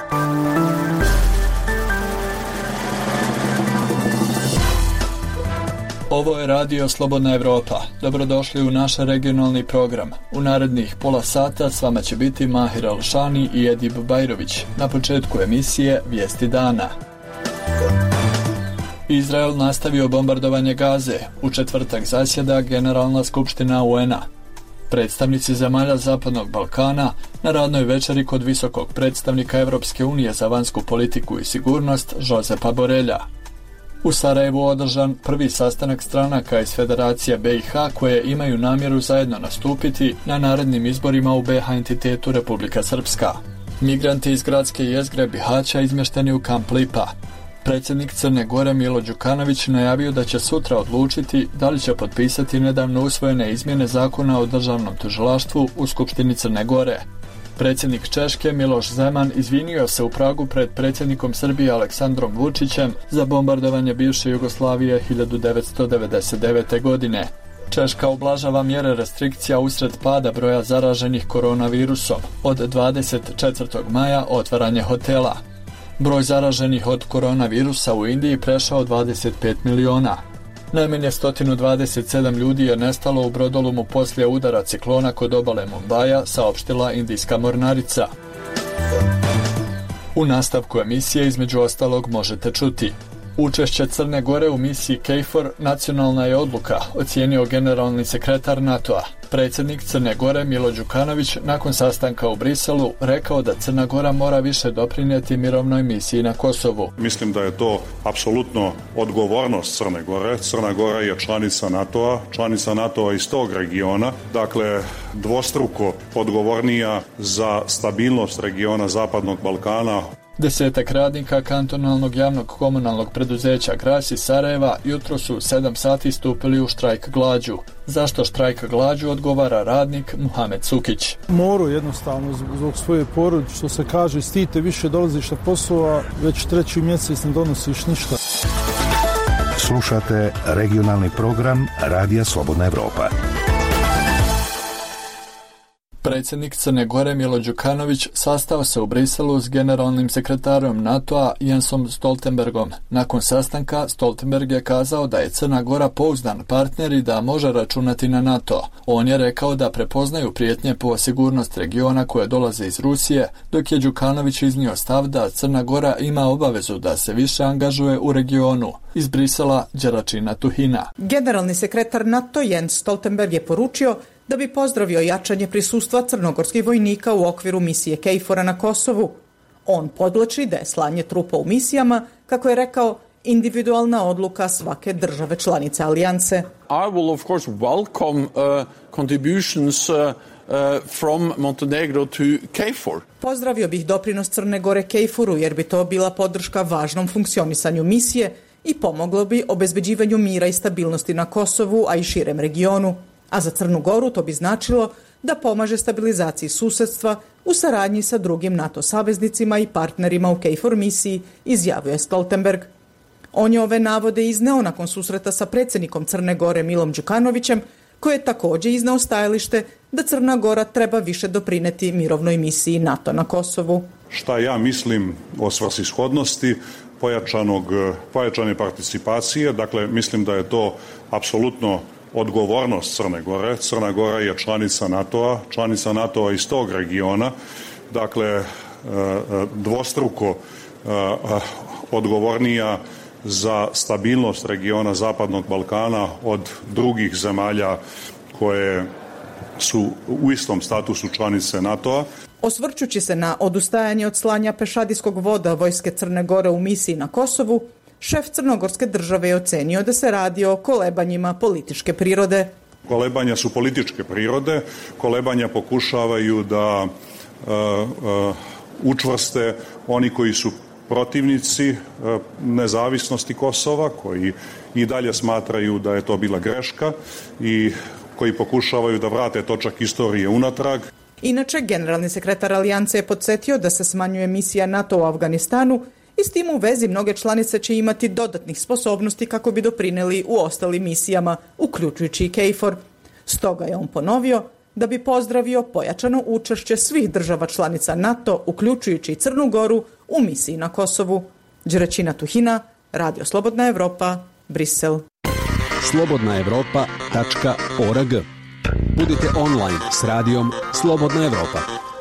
Ovo je Radio Slobodna Evropa. Dobrodošli u naš regionalni program. U narednih pola sata s vama će biti Mahir Alšani i Edib Bajrović. Na početku emisije Vijesti dana. Izrael nastavio bombardovanje Gaze. U četvrtak zasjeda Generalna skupština UN-a. Predstavnici zemalja Zapadnog Balkana na radnoj večeri kod visokog predstavnika Europske unije za vanjsku politiku i sigurnost Josepa Borrella. U Sarajevu održan prvi sastanak stranaka iz Federacije BiH koje imaju namjeru zajedno nastupiti na narednim izborima u BiH entitetu Republika Srpska. Migranti iz gradske jezgre Bihaća izmješteni u kamp Lipa. Predsjednik Crne Gore Milo Đukanović najavio da će sutra odlučiti da li će potpisati nedavno usvojene izmjene zakona o državnom tužilaštvu u Skupštini Crne Gore. Predsjednik Češke Miloš Zeman izvinio se u Pragu pred predsjednikom Srbije Aleksandrom Vučićem za bombardovanje bivše Jugoslavije 1999. godine. Češka ublažava mjere restrikcija usred pada broja zaraženih koronavirusom. Od 24. maja otvaranje hotela. Broj zaraženih od koronavirusa u Indiji prešao 25 miliona. Najmanje 127 ljudi je nestalo u brodolumu poslije udara ciklona kod obale Mumbaja, saopštila indijska mornarica. U nastavku emisije između ostalog možete čuti: učešće Crne Gore u misiji KFOR nacionalna je odluka, ocijenio generalni sekretar NATO-a. Predsjednik Crne Gore Milo Đukanović nakon sastanka u Briselu rekao da Crna Gora mora više doprinijeti mirovnoj misiji na Kosovu. Mislim da je to apsolutno odgovornost Crne Gore. Crna Gora je članica NATO-a iz tog regiona, dakle dvostruko odgovornija za stabilnost regiona Zapadnog Balkana. 10 radnika kantonalnog javnog komunalnog preduzeća Gras iz Sarajeva jutro su u 7 sati stupili u štrajk glađu. Zašto štrajk glađu, odgovara radnik Muhamed Sukić. Moru jednostavno zbog svoje porodice, što se kaže, stite više dolaziš na posao, već 3. mjesec ne donosiš ništa. Slušate regionalni program Radija Slobodna Evropa. Predsjednik Crne Gore Milo Đukanović sastao se u Briselu s generalnim sekretarom NATO-a Jensom Stoltenbergom. Nakon sastanka Stoltenberg je kazao da je Crna Gora pouzdan partner i da može računati na NATO. On je rekao da prepoznaju prijetnje po sigurnost regiona koje dolaze iz Rusije, dok je Đukanović iznio stav da Crna Gora ima obavezu da se više angažuje u regionu. Iz Brisela Đeračina Tuhina. Generalni sekretar NATO Jens Stoltenberg je poručio da bi pozdravio jačanje prisustva crnogorskih vojnika u okviru misije KFOR-a na Kosovu. On podvlači da je slanje trupa u misijama, kako je rekao, individualna odluka svake države članice alijanse. I will of course welcome contributions from Montenegro to KFOR. Pozdravio bih doprinos Crne Gore KFOR-u jer bi to bila podrška važnom funkcionisanju misije i pomoglo bi obezbeđivanju mira i stabilnosti na Kosovu, a i širem regionu. A za Crnu Goru to bi značilo da pomaže stabilizaciji susjedstva u saradnji sa drugim NATO saveznicima i partnerima u KFOR misiji, izjavio je Stoltenberg. On je ove navode izneo nakon susreta sa predsjednikom Crne Gore Milom Đukanovićem, koji je također izneo stajalište da Crna Gora treba više doprinijeti mirovnoj misiji NATO na Kosovu. Šta ja mislim o svrsishodnosti pojačane participacije, dakle mislim da je to apsolutno odgovornost Crne Gore. Crna Gora je članica NATO-a iz tog regiona, dakle dvostruko odgovornija za stabilnost regiona Zapadnog Balkana od drugih zemalja koje su u istom statusu članice NATO-a. Osvrćući se na odustajanje od slanja pešadijskog voda vojske Crne Gore u misiji na Kosovu, šef crnogorske države je ocenio da se radi o kolebanjima političke prirode. Kolebanja su političke prirode, kolebanja pokušavaju da učvrste oni koji su protivnici nezavisnosti Kosova, koji i dalje smatraju da je to bila greška i koji pokušavaju da vrate točak istorije unatrag. Inače, generalni sekretar alijanse je podsjetio da se smanjuje misija NATO u Afganistanu i s tim u vezi mnoge članice će imati dodatnih sposobnosti kako bi doprinijeli u ostalim misijama, uključujući i KFOR. Stoga je on ponovio da bi pozdravio pojačano učešće svih država članica NATO, uključujući i Crnu Goru, u misiji na Kosovu. Đeraćina Tuhina, Radio Slobodna Evropa, Brisel. slobodnaevropa.org. Budite online s radijom Slobodna Evropa.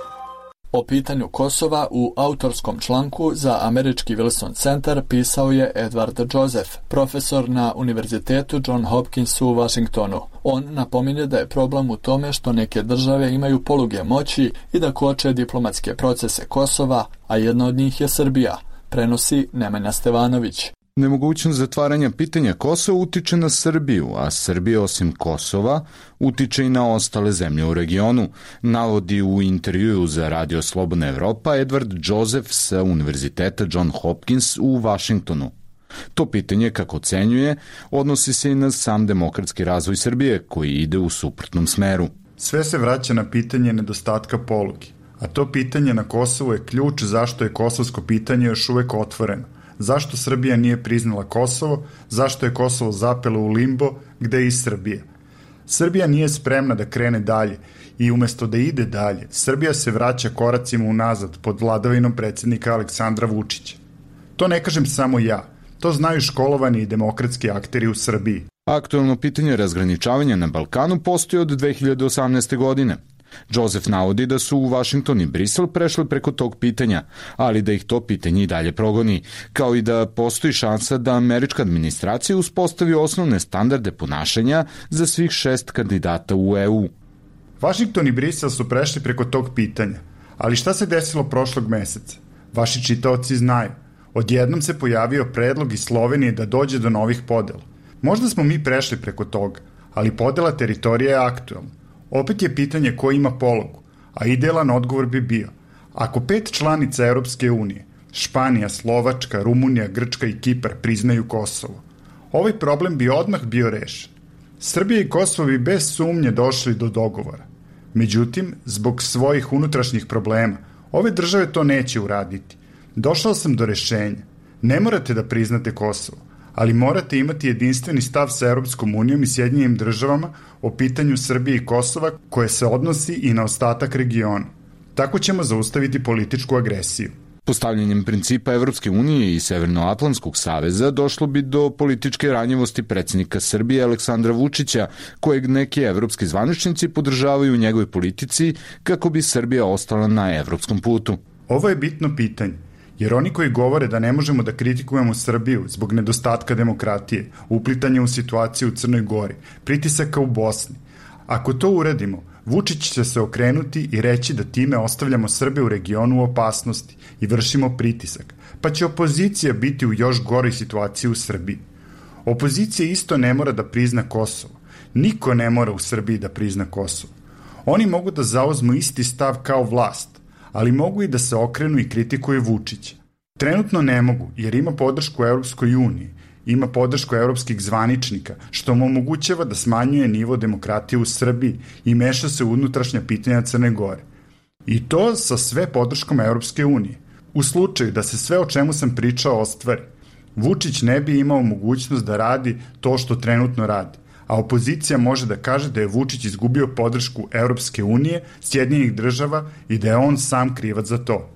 O pitanju Kosova u autorskom članku za američki Wilson Centar pisao je Edward Joseph, profesor na Univerzitetu John Hopkins u Washingtonu. On napominje da je problem u tome što neke države imaju poluge moći i da koče diplomatske procese Kosova, a jedna od njih je Srbija, prenosi Nemanja Stevanović. Nemogućnost zatvaranja pitanja Kosova utiče na Srbiju, a Srbija osim Kosova utiče i na ostale zemlje u regionu, navodi u intervjuu za Radio Slobodna Evropa Edward Joseph sa Univerziteta John Hopkins u Vašingtonu. To pitanje, kako ocenjuje, odnosi se i na sam demokratski razvoj Srbije, koji ide u suprotnom smeru. Sve se vraća na pitanje nedostatka polugi, a to pitanje na Kosovu je ključ zašto je kosovsko pitanje još uvek otvoreno. Zašto Srbija nije priznala Kosovo, zašto je Kosovo zapelo u limbo, gde je i Srbija. Srbija nije spremna da krene dalje i umesto da ide dalje, Srbija se vraća koracima unazad pod vladavinom predsjednika Aleksandra Vučića. To ne kažem samo ja, to znaju školovani i demokratski akteri u Srbiji. Aktuelno pitanje razgraničavanja na Balkanu postoji od 2018. godine. Joseph navodi da su u Washington i Brisel prešli preko tog pitanja, ali da ih to pitanje i dalje progoni, kao i da postoji šansa da američka administracija uspostavi osnovne standarde ponašanja za svih 6 kandidata u EU. Washington i Brisel su prešli preko tog pitanja, ali šta se desilo prošlog meseca? Vaši čitaoci znaju. Odjednom se pojavio predlog iz Slovenije da dođe do novih podela. Možda smo mi prešli preko toga, ali podela teritorija je aktuelna. Opet je pitanje ko ima polugu, a idealan odgovor bi bio. Ako 5 članica Europske unije, Španija, Slovačka, Rumunija, Grčka i Kipar priznaju Kosovo, ovaj problem bi odmah bio rešen. Srbija i Kosovo bi bez sumnje došli do dogovora. Međutim, zbog svojih unutrašnjih problema, ove države to neće uraditi. Došao sam do rešenja. Ne morate da priznate Kosovo, ali morate imati jedinstveni stav sa Europskom unijom i Sjedinjenim državama o pitanju Srbije i Kosova koje se odnosi i na ostatak regiona. Tako ćemo zaustaviti političku agresiju. Postavljanjem principa Evropske unije i Severnoatlantskog saveza došlo bi do političke ranjivosti predsjednika Srbije Aleksandra Vučića, kojeg neki evropski zvaničnici podržavaju u njegovoj politici kako bi Srbija ostala na evropskom putu. Ovo je bitno pitanje, jer oni koji govore da ne možemo da kritikujemo Srbiju zbog nedostatka demokratije, uplitanja u situaciju u Crnoj Gori, pritisaka u Bosni, ako to uradimo, Vučić će se okrenuti i reći da time ostavljamo Srbe u regionu u opasnosti i vršimo pritisak, pa će opozicija biti u još goroj situaciji u Srbiji. Opozicija isto ne mora da prizna Kosovo. Niko ne mora u Srbiji da prizna Kosovo. Oni mogu da zauzmu isti stav kao vlast, ali mogu i da se okrenu i kritikuju Vučića. Trenutno ne mogu, jer ima podršku Europskoj uniji, ima podršku evropskih zvaničnika, što mu omogućava da smanjuje nivo demokratije u Srbiji i meša se u unutrašnja pitanja Crne Gore. I to sa sve podrškom Evropske unije. U slučaju da se sve o čemu sam pričao ostvari, Vučić ne bi imao mogućnost da radi to što trenutno radi, a opozicija može da kaže da je Vučić izgubio podršku Evropske unije, Sjedinjenih država i da je on sam krivac za to.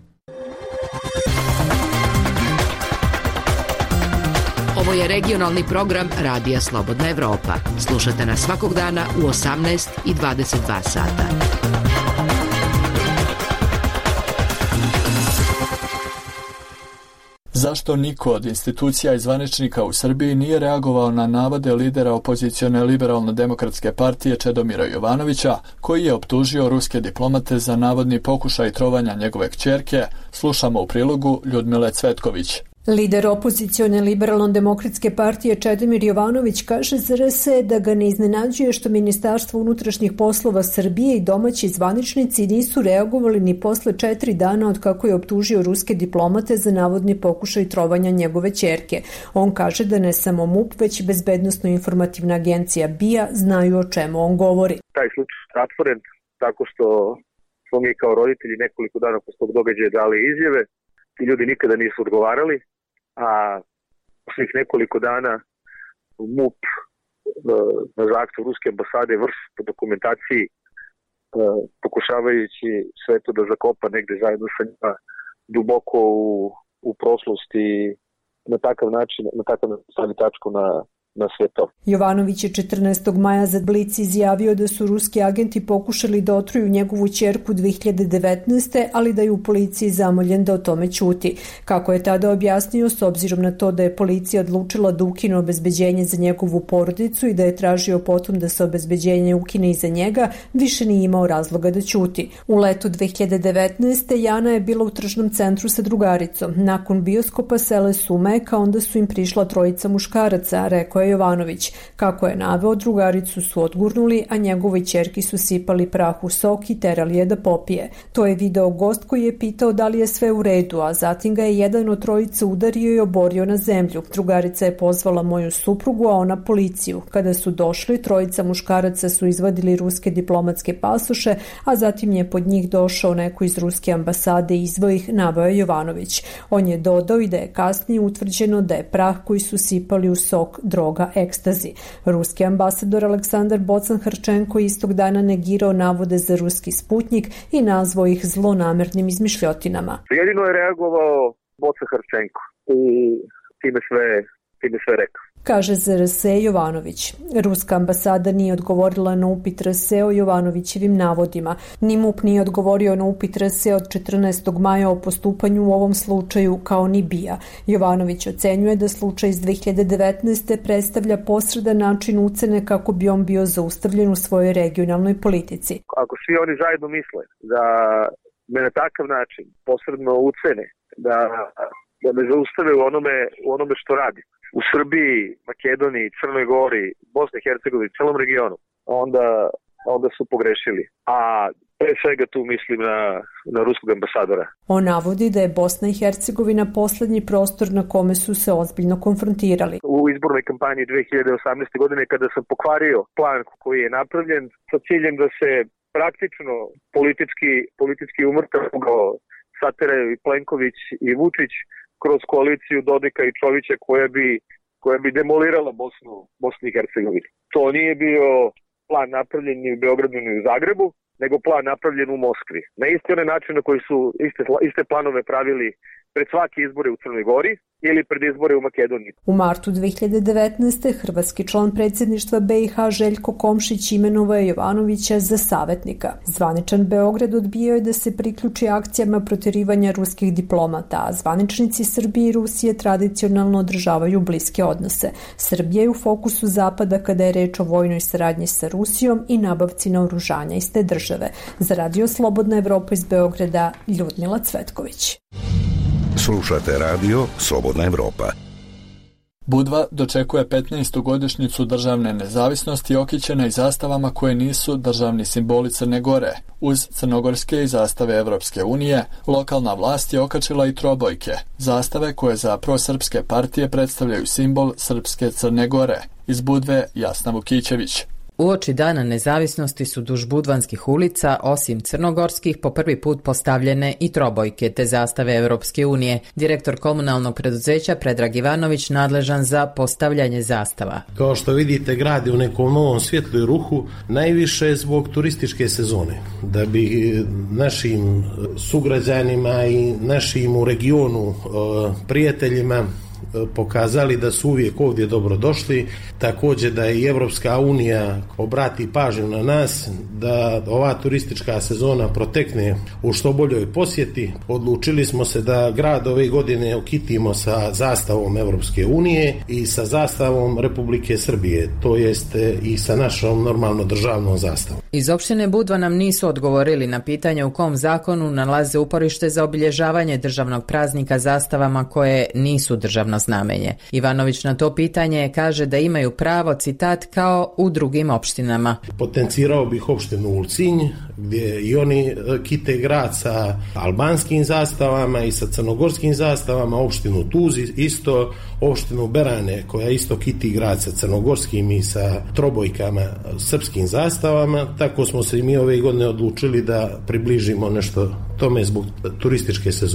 Ovo je regionalni program Radija Slobodna Evropa. Slušate nas svakog dana u 18 i 22 sata. Zašto niko od institucija i zvaničnika u Srbiji nije reagovao na navode lidera opozicione liberalno-demokratske partije Čedomira Jovanovića, koji je optužio ruske diplomate za navodni pokušaj trovanja njegove kćerke, slušamo u prilogu Ljudmile Cvetković. Lider opozicione liberalno-demokratske partije Čedomir Jovanović kaže za RS da ga ne iznenađuje što Ministarstvo unutrašnjih poslova Srbije i domaći zvaničnici nisu reagovali ni posle 4 dana od kako je optužio ruske diplomate za navodni pokušaj trovanja njegove ćerke. On kaže da ne samo MUP, već bezbednosno-informativna agencija BIA znaju o čemu on govori. Taj slučaj je zatvoren tako što smo mi kao roditelji nekoliko dana posle tog događaja dali izjave. Ti ljudi nikada nisu odgovarali, a posle nekoliko dana MUP na zahtev ruske ambasade vrši po dokumentaciji pokušavajući sve to da zakopa negde zajedno sa njima duboko u prošlosti, na takav način stavi tačku na sve to. Jovanović je 14. maja za Blic izjavio da su ruski agenti pokušali da otruju njegovu ćerku 2019. ali da je u policiji zamoljen da o tome ćuti. Kako je tada objasnio, s obzirom na to da je policija odlučila da ukine obezbeđenje za njegovu porodicu i da je tražio potom da se obezbeđenje ukine i za njega, više nije imao razloga da ćuti. U letu 2019. Jana je bila u tržnom centru sa drugaricom. Nakon bioskopa sele su Meka, onda su im prišla trojica muškaraca, rekao je Jovanović. Kako je naveo, drugaricu su odgurnuli, a njegovoj ćerki su sipali prah u sok i terali je da popije. To je video gost koji je pitao da li je sve u redu, a zatim ga je jedan od trojice udario i oborio na zemlju. Drugarica je pozvala moju suprugu, a ona policiju. Kada su došli, trojica muškaraca su izvadili ruske diplomatske pasoše, a zatim je pod njih došao neko iz ruske ambasade i izveo ih, naveo je Jovanović. On je dodao i da je kasnije utvrđeno da je prah koji su sipali u sok droga ekstazi. Ruski ambasador Aleksandar Bocan-Harčenko istog dana negirao navode za ruski Sputnjik i nazvao ih zlonamernim izmišljotinama. Jedino je reagovao Bocan-Harčenko i time sve rekao. Kaže za RSE Jovanović. Ruska ambasada nije odgovorila na upit RSE o Jovanovićevim navodima. Ni MUP nije odgovorio na upit RSE od 14. maja o postupanju u ovom slučaju, kao ni BIA. Jovanović ocenjuje da slučaj iz 2019. predstavlja posredan način ucene kako bi on bio zaustavljen u svojoj regionalnoj politici. Ako svi oni zajedno misle da me na takav način posredno ucene, da me zaustave u onome što radi, u Srbiji, Makedoniji, Crnoj Gori, Bosni i Hercegovini, celom regionu, onda su pogrešili. A pre svega tu mislim na ruskog ambasadora. On navodi da je Bosna i Hercegovina poslednji prostor na kome su se ozbiljno konfrontirali. U izbornoj kampanji 2018. godine, kada sam pokvario plan koji je napravljen sa ciljem da se praktično politički umrtvilo sateraju i Plenković i Vučić kroz koaliciju Dodika i Čovića koja bi demolirala Bosnu i Hercegovinu. To nije bio plan napravljen ni u Beogradu ni u Zagrebu, nego plan napravljen u Moskvi. Na isti onaj način na koji su iste planove pravili pred svake izbore u Crnoj Gori ili pred izbore u Makedoniji. U martu 2019. hrvatski član predsjedništva BiH Željko Komšić imenovao je Jovanovića za savjetnika. Zvaničan Beograd odbijao je da se priključi akcijama proterivanja ruskih diplomata, a zvaničnici Srbije i Rusije tradicionalno održavaju bliske odnose. Srbija je u fokusu Zapada kada je reč o vojnoj saradnji sa Rusijom i nabavci naoružanja iz te države. Za Radio Slobodna Evropa iz Beograda, Ljudmila Cvetković. Slušate radio Slobodna Evropa. Budva dočekuje 15. godišnjicu državne nezavisnosti okićena i zastavama koje nisu državni simboli Crne Gore. Uz crnogorske i zastave Evropske unije, lokalna vlast je okačila i trobojke, zastave koje za prosrpske partije predstavljaju simbol srpske Crne Gore. Iz Budve Jasna Vukićević. Uoči dana nezavisnosti su duž budvanskih ulica, osim crnogorskih, po prvi put postavljene i trobojke te zastave Evropske unije. Direktor komunalnog preduzeća Predrag Ivanović nadležan za postavljanje zastava. Kao što vidite, grad je u nekom novom svjetlu i ruhu, najviše zbog turističke sezone. Da bi našim sugrađanima i našim u regionu prijateljima pokazali da su uvijek ovdje dobrodošli, također da i Evropska unija obrati pažnju na nas, da ova turistička sezona protekne u što boljoj posjeti. Odlučili smo se da grad ove godine okitimo sa zastavom Evropske unije i sa zastavom Republike Srbije, to jest i sa našom normalno državnom zastavom. Iz opštine Budva nam nisu odgovorili na pitanje u kom zakonu nalaze uporište za obilježavanje državnog praznika zastavama koje nisu državno znamenje. Ivanović na to pitanje kaže da imaju pravo, citat, kao u drugim opštinama. Potencirao bih opštinu Ulcinj, gdje i oni kite grad sa albanskim zastavama i sa crnogorskim zastavama, opštinu Tuzi isto, opštinu Berane koja isto kiti grad sa crnogorskim i sa trobojkama srpskim zastavama. Tako smo se i mi ove godine odlučili da približimo nešto tome zbog turističke sezone.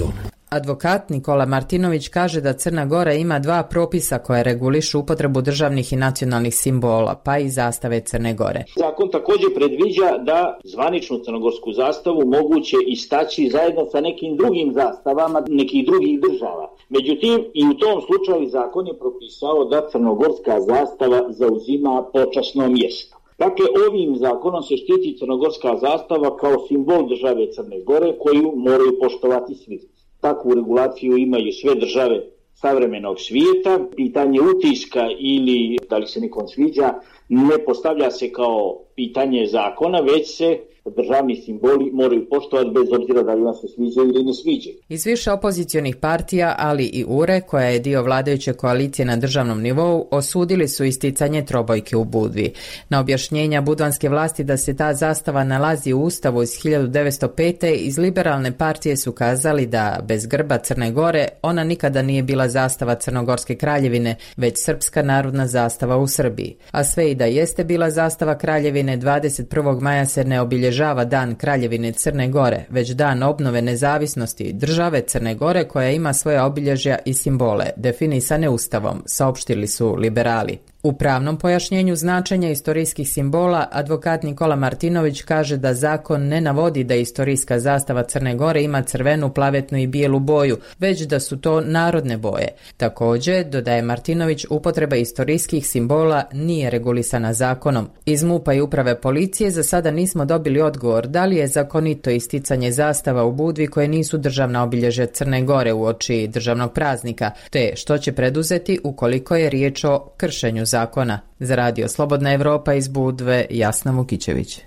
Advokat Nikola Martinović kaže da Crna Gora ima 2 propisa koje regulišu upotrebu državnih i nacionalnih simbola, pa i zastave Crne Gore. Zakon također predviđa da zvaničnu crnogorsku zastavu moguće istaći zajedno sa nekim drugim zastavama nekih drugih država. Međutim, i u tom slučaju zakon je propisao da crnogorska zastava zauzima počasno mjesto. Dakle, ovim zakonom se štiti crnogorska zastava kao simbol države Crne Gore koju moraju poštovati svi. Takvu regulaciju imaju sve države savremenog svijeta. Pitanje utiska ili da li se nekom sviđa ne postavlja se kao pitanje zakona, već se državni simboli moraju poštovati bez obzira da li vam se sviđa ili ne sviđa. Iz više opozicionih partija, ali i URE, koja je dio vladajuće koalicije na državnom nivou, osudili su isticanje trobojke u Budvi. Na objašnjenja budvanske vlasti da se ta zastava nalazi u Ustavu iz 1905. iz liberalne partije su kazali da bez grba Crne Gore ona nikada nije bila zastava Crnogorske kraljevine, već srpska narodna zastava u Srbiji. A sve i da jeste bila zastava kraljevine, 21. maja se ne obilježava Dan Kraljevine Crne Gore, već dan obnove nezavisnosti države Crne Gore koja ima svoje obilježja i simbole, definisane Ustavom, saopštili su liberali. U pravnom pojašnjenju značenja istorijskih simbola, advokat Nikola Martinović kaže da zakon ne navodi da istorijska zastava Crne Gore ima crvenu, plavetnu i bijelu boju, već da su to narodne boje. Također, dodaje Martinović, upotreba istorijskih simbola nije regulisana zakonom. Iz MUP-a i uprave policije za sada nismo dobili odgovor da li je zakonito isticanje zastava u Budvi koje nisu državna obilježja Crne Gore uoči državnog praznika, te što će preduzeti ukoliko je riječ o kršenju zakona. Za Radio Slobodna Evropa iz Budve, Jasna Vukićević.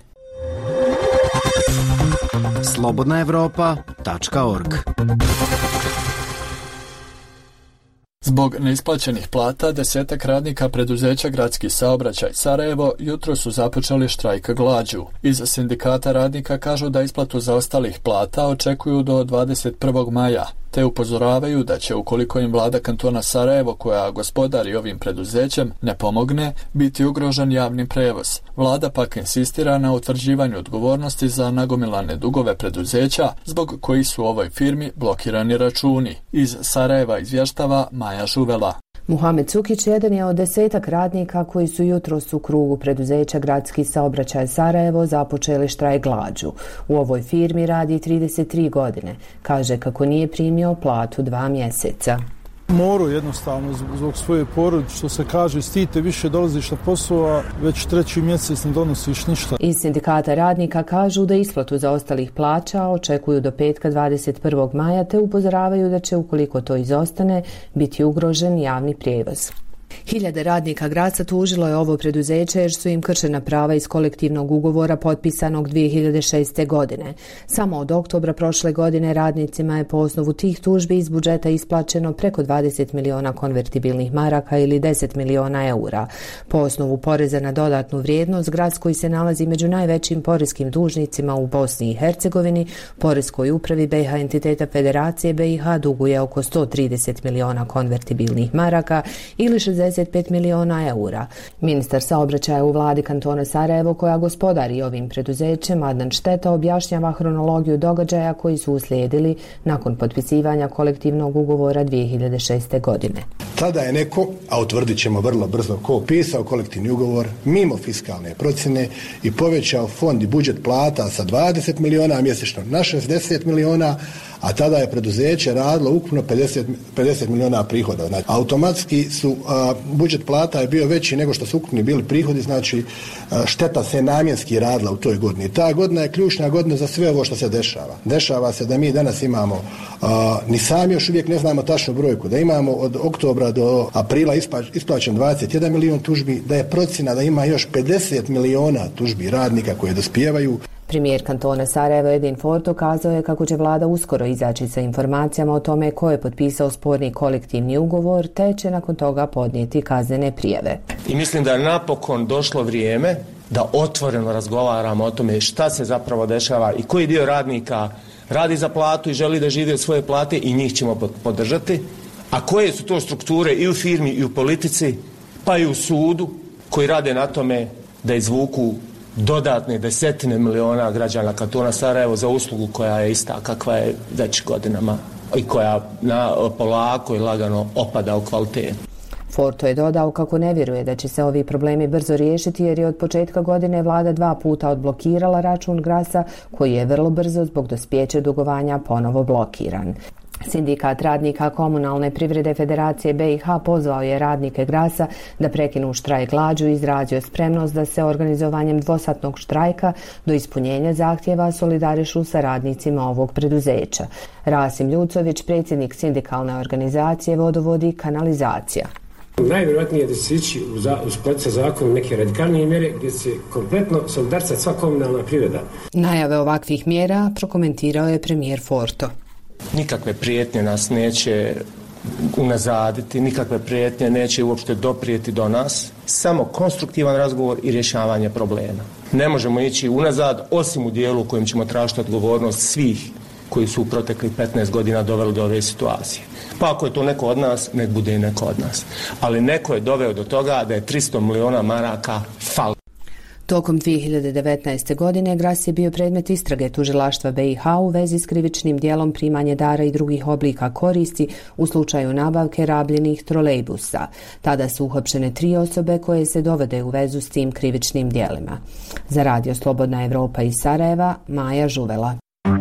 slobodnaevropa.org. Zbog neisplaćenih plata, 10 radnika preduzeća Gradski saobraćaj Sarajevo jutro su započeli štrajk glađu. Iz sindikata radnika kažu da isplatu zaostalih plata očekuju do 21. maja, te upozoravaju da će, ukoliko im vlada kantona Sarajevo, koja gospodari ovim preduzećem, ne pomogne, biti ugrožen javni prevoz. Vlada pak insistira na utvrđivanju odgovornosti za nagomilane dugove preduzeća, zbog kojih su u ovoj firmi blokirani računi. Iz Sarajeva izvještava Maja Žuvela. Muhamed Cukić jedan je od 10 radnika koji su jutros u krugu preduzeća Gradski saobraćaj Sarajevo započeli štrajk glađu. U ovoj firmi radi 33 godine. Kaže kako nije primio platu 2 mjeseca. Moru jednostavno zbog svoje porodice, što se kaže, stite više dolaziš na posao, a već 3. mjesec ne donosiš ništa. Iz sindikata radnika kažu da isplatu zaostalih plaća očekuju do petka 21. maja, te upozoravaju da će, ukoliko to izostane, biti ugrožen javni prijevoz. Hiljade radnika Gradca tužilo je ovo preduzeće jer su im kršena prava iz kolektivnog ugovora potpisanog 2006. godine. Samo od oktobra prošle godine radnicima je po osnovu tih tužbi iz budžeta isplaćeno preko 20 miliona konvertibilnih maraka ili 10 miliona eura. Po osnovu poreza na dodatnu vrijednost, Gradsk, koji se nalazi među najvećim porezkim dužnicima u Bosni i Hercegovini, poreskoj upravi BiH entiteta Federacije BiH duguje oko 130 miliona konvertibilnih maraka ili 65 miliona eura. Ministar saobraćaja u vladi kantona Sarajevo, koja gospodari ovim preduzećem, Adnan Šteta, objašnjava hronologiju događaja koji su uslijedili nakon potpisivanja kolektivnog ugovora 2006. godine. Tada je neko, a utvrdit ćemo vrlo brzo ko, pisao kolektivni ugovor mimo fiskalne procjene i povećao fond i budžet plata sa 20 miliona mjesečno na 60 miliona, a tada je preduzeće radilo ukupno 50 miliona prihoda. Znači, automatski su budžet plata je bio veći nego što su ukupni bili prihodi, znači šteta se namjenski radila u toj godini. Ta godina je ključna godina za sve ovo što se dešava. Dešava se da mi danas imamo, ni sami još uvijek ne znamo tačnu brojku, da imamo od oktobra do aprila isplaćen 21 milion tužbi, da je procjena da ima još 50 miliona tužbi radnika koje dospijevaju. Premijer kantona Sarajevo Edin Forto kazao je kako će vlada uskoro izaći sa informacijama o tome ko je potpisao sporni kolektivni ugovor, te će nakon toga podnijeti kaznene prijave. I mislim da je napokon došlo vrijeme da otvoreno razgovaramo o tome šta se zapravo dešava i koji dio radnika radi za platu i želi da živi od svoje plate i njih ćemo podržati, a koje su to strukture i u firmi i u politici, pa i u sudu, koji rade na tome da izvuku dodatne 10 miliona građana kantona Sarajevo za uslugu koja je ista kakva je već godinama i koja polako i lagano opada u kvalitetu. Forto je dodao kako ne vjeruje da će se ovi problemi brzo riješiti jer je od početka godine vlada 2 puta odblokirala račun Grasa koji je vrlo brzo zbog dospjeća dugovanja ponovo blokiran. Sindikat radnika komunalne privrede Federacije BiH pozvao je radnike Grasa da prekinu štrajk glađu i izrazio spremnost da se organizovanjem dvosatnog štrajka do ispunjenja zahtjeva solidarišu sa radnicima ovog preduzeća. Rasim Ljucović, predsjednik sindikalne organizacije Vodovodi i kanalizacija. Najvjerojatnije da će se ići u skladu sa zakonom neke radikalnije mjere gdje se kompletno solidarca sva komunalna privreda. Najave ovakvih mjera prokomentirao je premijer Forto. Nikakve prijetnje nas neće unazaditi, nikakve prijetnje neće uopšte doprijeti do nas, samo konstruktivan razgovor i rješavanje problema. Ne možemo ići unazad osim u dijelu u kojem ćemo tražiti odgovornost svih koji su u proteklih 15 godina doveli do ove situacije. Pa ako je to neko od nas, nek bude i neko od nas. Ali neko je doveo do toga da je 300 miliona maraka fal. Tokom 2019. godine Gras je bio predmet istrage tužilaštva BiH u vezi s krivičnim djelom primanje dara i drugih oblika koristi u slučaju nabavke rabljenih trolejbusa. Tada su uhapšene 3 osobe koje se dovode u vezu s tim krivičnim djelima. Za Radio Slobodna Evropa iz Sarajeva, Maja Žuvela.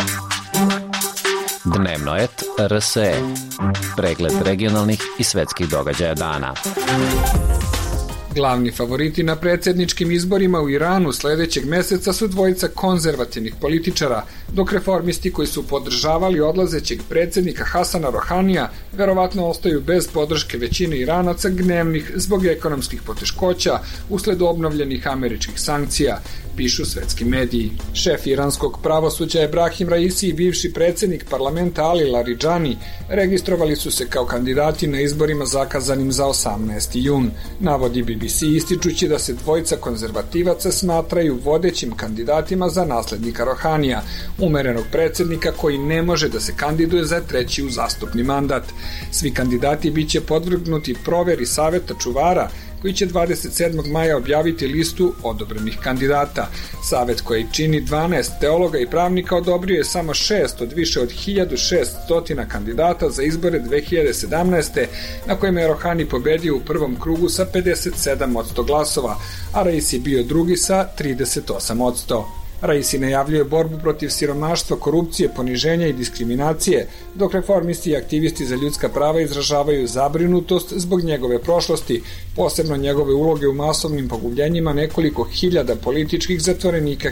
Dnevnoet RSE. Pregled regionalnih i svetskih događaja dana. Glavni favoriti na predsjedničkim izborima u Iranu sljedećeg mjeseca su dvojica konzervativnih političara, dok reformisti koji su podržavali odlazećeg predsjednika Hasana Rohanija verovatno ostaju bez podrške većine Iranaca gnevnih zbog ekonomskih poteškoća usled obnovljenih američkih sankcija, pišu svetski mediji. Šef iranskog pravosuđa Ebrahim Raisi i bivši predsjednik parlamenta Ali Laridžani registrovali su se kao kandidati na izborima zakazanim za 18. jun, navodi BBC ističući da se dvojica konzervativaca smatraju vodećim kandidatima za naslednika Rohanija, umerenog predsjednika koji ne može da se kandiduje za 3. uzastopni mandat. Svi kandidati biće podvrgnuti proveri savjeta čuvara koji će 27. maja objaviti listu odobrenih kandidata. Savjet koji čini 12 teologa i pravnika odobrio je samo 6 od više od 1600 kandidata za izbore 2017. na kojima je Rohani pobedio u prvom krugu sa 57% glasova, a Raisi bio drugi sa 38%. Raisi najavljuje borbu protiv siromaštva, korupcije, poniženja i diskriminacije, dok reformisti i aktivisti za ljudska prava izražavaju zabrinutost zbog njegove prošlosti, posebno njegove uloge u masovnim pogubljenjima nekoliko hiljada političkih zatvorenika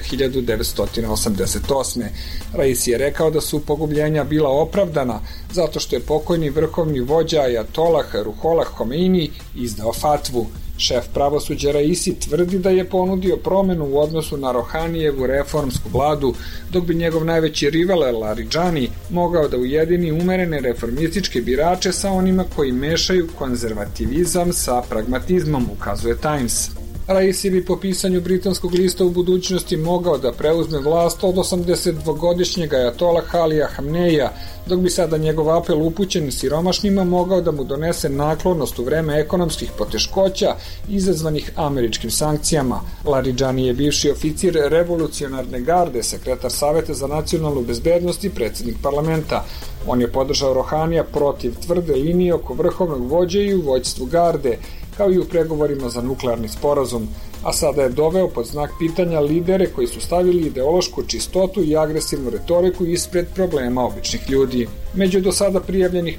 1988. Raisi je rekao da su pogubljenja bila opravdana zato što je pokojni vrhovni vođa Ajatolah Ruhollah Homeini izdao fatvu. Šef pravosuđa Raisi tvrdi da je ponudio promjenu u odnosu na Rohanijevu reformsku vladu, dok bi njegov najveći rival Laridžani mogao da ujedini umerene reformističke birače sa onima koji mešaju konzervativizam sa pragmatizmom, ukazuje Times. Raisi bi po pisanju britanskog lista u budućnosti mogao da preuzme vlast od 82-godišnjeg Ajatolah Alija Hamneja, dok bi sada njegov apel upućen siromašnima mogao da mu donese naklonost u vreme ekonomskih poteškoća izazvanih američkim sankcijama. Laridžani je bivši oficir revolucionarne garde, sekretar Savjeta za nacionalnu bezbednost i predsjednik parlamenta. On je podržao Rohanija protiv tvrde linije oko vrhovnog vođe i u vođstvu garde, kao i u pregovorima za nuklearni sporazum, a sada je doveo pod znak pitanja lidere koji su stavili ideološku čistotu i agresivnu retoriku ispred problema običnih ljudi. Među do sada prijavljenih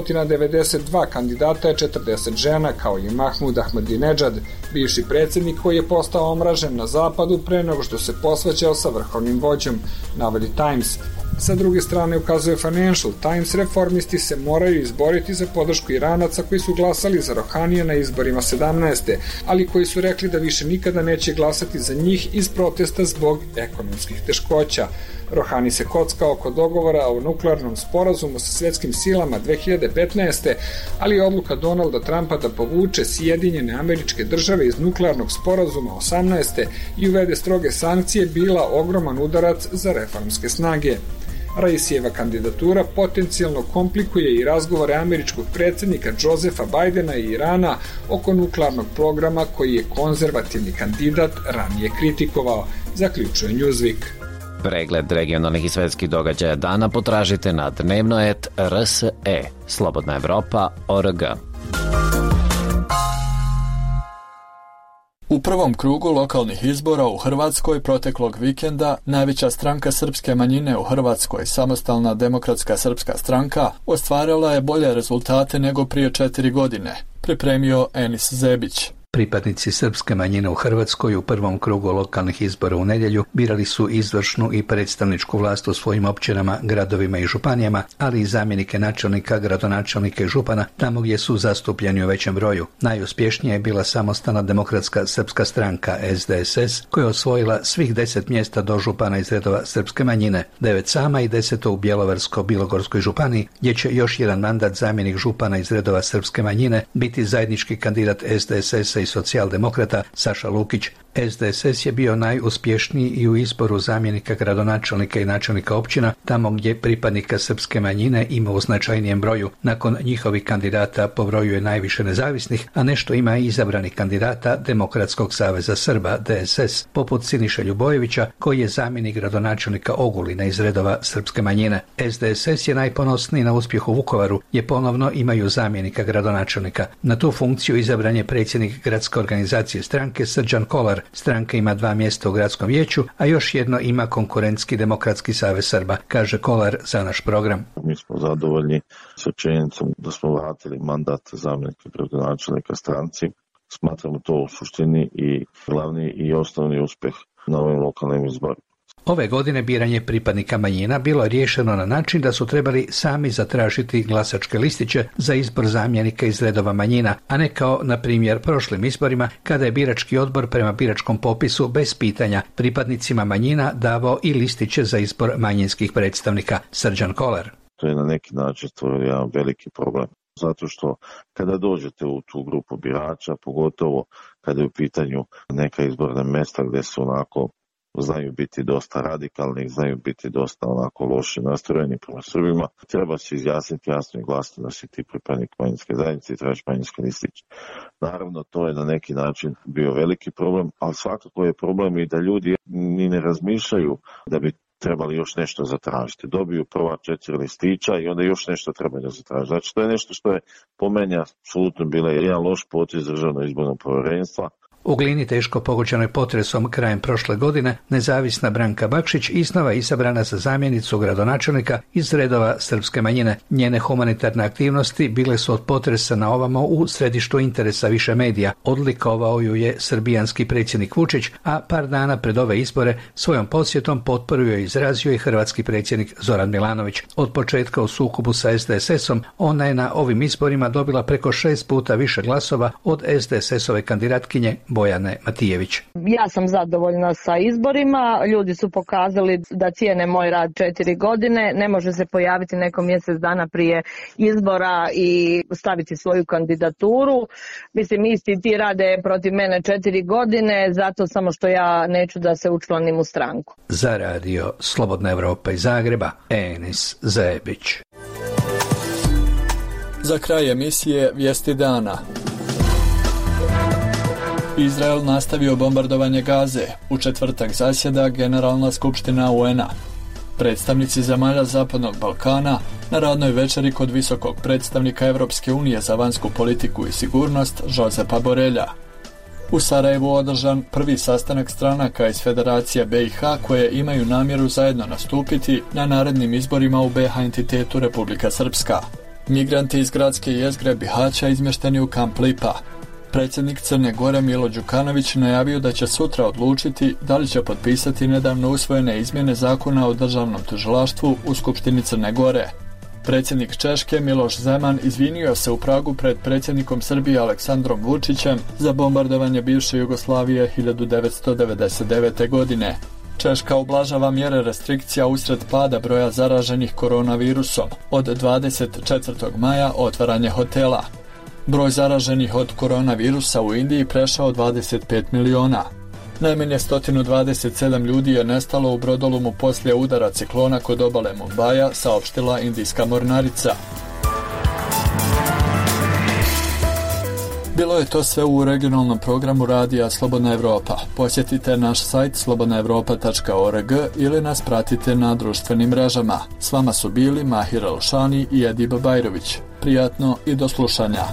592 kandidata je 40 žena, kao i Mahmud Ahmadinejad, bivši predsjednik koji je postao omražen na zapadu pre nego što se posvađao sa vrhovnim vođom, navodi Times. Sa druge strane, ukazuje Financial Times, reformisti se moraju izboriti za podršku Iranaca koji su glasali za Rohanija na izborima 17. ali koji su rekli da više nikada neće glasati za njih iz protesta zbog ekonomskih teškoća. Rohani se kockao oko dogovora o nuklearnom sporazumu sa svjetskim silama 2015. ali je odluka Donalda Trumpa da povuče Sjedinjene Američke Države iz nuklearnog sporazuma 18. i uvede stroge sankcije bila ogroman udarac za reformske snage. Raisijeva kandidatura potencijalno komplikuje i razgovore američkog predsjednika Josefa Bidena i Irana oko nuklearnog programa koji je konzervativni kandidat ranije kritikovao, zaključuje Newsweek. Pregled regionalnih i svetskih događaja dana potražite na dnevnoet.rse, slobodnaevropa.org. U prvom krugu lokalnih izbora u Hrvatskoj proteklog vikenda najveća stranka srpske manjine u Hrvatskoj, Samostalna demokratska srpska stranka, ostvarila je bolje rezultate nego prije 4 godine, pripremio Enis Zebić. Pripadnici srpske manjine u Hrvatskoj u prvom krugu lokalnih izbora u nedjelju birali su izvršnu i predstavničku vlast u svojim općinama, gradovima i županijama, ali i zamjenike načelnika, gradonačelnika i župana tamo gdje su zastupljeni u većem broju. Najuspješnija je bila Samostalna demokratska srpska stranka SDSS, koja je osvojila svih 10 mjesta do župana iz redova srpske manjine, 9 sama i 10 u Bjelovarsko-bilogorskoj županiji, gdje će još jedan mandat zamjenik župana iz redova srpske manjine biti zajednički kandidat SDSS-a i socijaldemokrata Saša Lukić. SDSS je bio najuspješniji i u izboru zamjenika gradonačelnika i načelnika općina, tamo gdje pripadnika srpske manjine ima u značajnijem broju. Nakon njihovih kandidata po broju je najviše nezavisnih, a nešto ima i izabranih kandidata Demokratskog saveza Srba, DSS, poput Siniše Ljubojevića, koji je zamjenik gradonačelnika Ogulina iz redova srpske manjine. SDSS je najponosniji na uspjeh u Vukovaru, jer ponovno imaju zamjenika gradonačelnika. Na tu funkciju izabran je predsjednik gradske organizacije stranke Srđan Kolar. Stranka ima 2 mjesta u gradskom vijeću, a još jedno ima konkurentski Demokratski savez Srba, kaže Kolar za naš program. Mi smo zadovoljni sa činjenicom da smo vratili mandat zamjenika gradonačelnika stranci. Smatramo to u suštini i glavni i osnovni uspjeh na ovim lokalnim izborima. Ove godine biranje pripadnika manjina bilo riješeno na način da su trebali sami zatražiti glasačke listiće za izbor zamjenika iz redova manjina, a ne kao, na primjer, prošlim izborima, kada je birački odbor prema biračkom popisu bez pitanja pripadnicima manjina davao i listiće za izbor manjinskih predstavnika. Srđan Kolar. To je na neki način stvorio jedan veliki problem. Zato što kada dođete u tu grupu birača, pogotovo kada je u pitanju neka izborna mjesta gdje su onako znaju biti dosta radikalni, znaju biti dosta onako loši nastrojeni prema Srbima. Treba se izjasniti jasno i glasno da si ti pripadnik manjinske zajednice i trebaš manjinski listić. Naravno, to je na neki način bio veliki problem, ali svakako je problem i da ljudi ni ne razmišljaju da bi trebali još nešto zatražiti. Dobiju prva 4 listića i onda još nešto trebaju zatražiti. Znači, to je nešto što je po meni apsolutno bila jedan loš potez Državnog izbornog povjerenstva. U Glini, teško pogođenoj potresom krajem prošle godine, nezavisna Branka Bakšić iznova izabrana za zamjenicu gradonačelnika iz redova srpske manjine. Njene humanitarne aktivnosti bile su od potresa na ovamo u središtu interesa više medija. Odlikovao ju je srbijanski predsjednik Vučić, a par dana pred ove izbore svojom posjetom potporu joj izrazio i hrvatski predsjednik Zoran Milanović. Od početka u sukobu sa SDSS-om ona je na ovim izborima dobila preko 6 puta više glasova od SDSS-ove kandidatkinje Bojane Matijević. Ja sam zadovoljna sa izborima, ljudi su pokazali da cijene moj rad 4 godine, ne može se pojaviti neko mjesec dana prije izbora i staviti svoju kandidaturu. Mislim, isti ti rade protiv mene 4 godine, zato samo što ja neću da se učlanim u stranku. Za radio Slobodna Evropa iz Zagreba, Enis Zebić. Za kraj emisije Vijesti dana. Izrael nastavio bombardovanje Gaze. U četvrtak zasjeda Generalna skupština UN-a. Predstavnici zemalja Zapadnog Balkana na radnoj večeri kod visokog predstavnika Europske unije za vanjsku politiku i sigurnost Josepa Borrella. U Sarajevu održan prvi sastanak stranaka iz Federacije BiH koje imaju namjeru zajedno nastupiti na narednim izborima u BiH entitetu Republika Srpska. Migranti iz gradske jezgre Bihaća izmješteni u kamp Lipa. Predsjednik Crne Gore Milo Đukanović najavio da će sutra odlučiti da li će potpisati nedavno usvojene izmjene zakona o državnom tužilaštvu u Skupštini Crne Gore. Predsjednik Češke Miloš Zeman izvinio se u Pragu pred predsjednikom Srbije Aleksandrom Vučićem za bombardovanje bivše Jugoslavije 1999. godine. Češka ublažava mjere restrikcija usred pada broja zaraženih koronavirusom. Od 24. maja otvaranje hotela. Broj zaraženih od koronavirusa u Indiji prešao 25 miliona. Najmanje 127 ljudi je nestalo u brodolumu poslije udara ciklona kod obale Mumbaja, saopštila indijska mornarica. Bilo je to sve u regionalnom programu radija Slobodna Evropa. Posjetite naš sajt slobodnaevropa.org ili nas pratite na društvenim mrežama. S vama su bili Mahir Alšani i Edib Bajrović. Prijatno i do slušanja.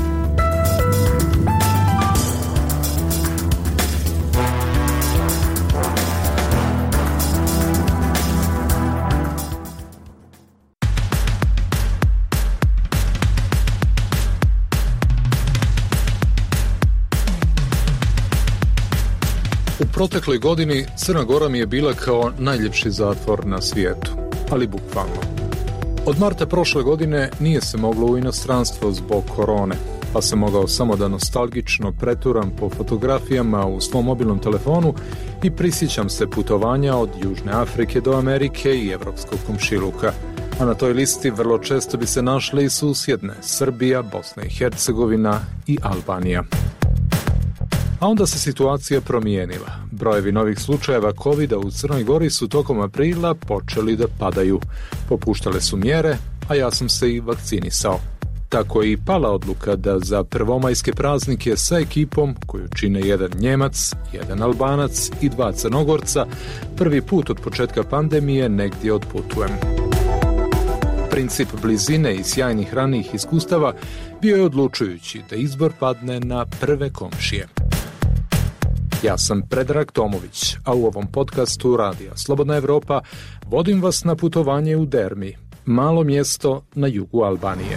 U protekloj godini Crna Gora mi je bila kao najljepši zatvor na svijetu, ali bukvalno. Od marta prošle godine nije se moglo u inostranstvo zbog korone, pa sam mogao samo da nostalgično preturam po fotografijama u svom mobilnom telefonu i prisjećam se putovanja od Južne Afrike do Amerike i evropskog komšiluka. A na toj listi vrlo često bi se našle i susjedne Srbija, Bosna i Hercegovina i Albanija. A onda se situacija promijenila. Brojevi novih slučajeva COVID-a u Crnoj Gori su tokom aprila počeli da padaju. Popuštale su mjere, a ja sam se i vakcinisao. Tako je i pala odluka da za prvomajske praznike sa ekipom, koju čine jedan Njemac, jedan Albanac i 2 Crnogorca, prvi put od početka pandemije negdje odputujem. Princip blizine i sjajnih ranijih iskustava bio je odlučujući da izbor padne na prve komšije. Ja sam Predrag Tomović, a u ovom podcastu Radija Slobodna Evropa vodim vas na putovanje u Dermi, malo mjesto na jugu Albanije.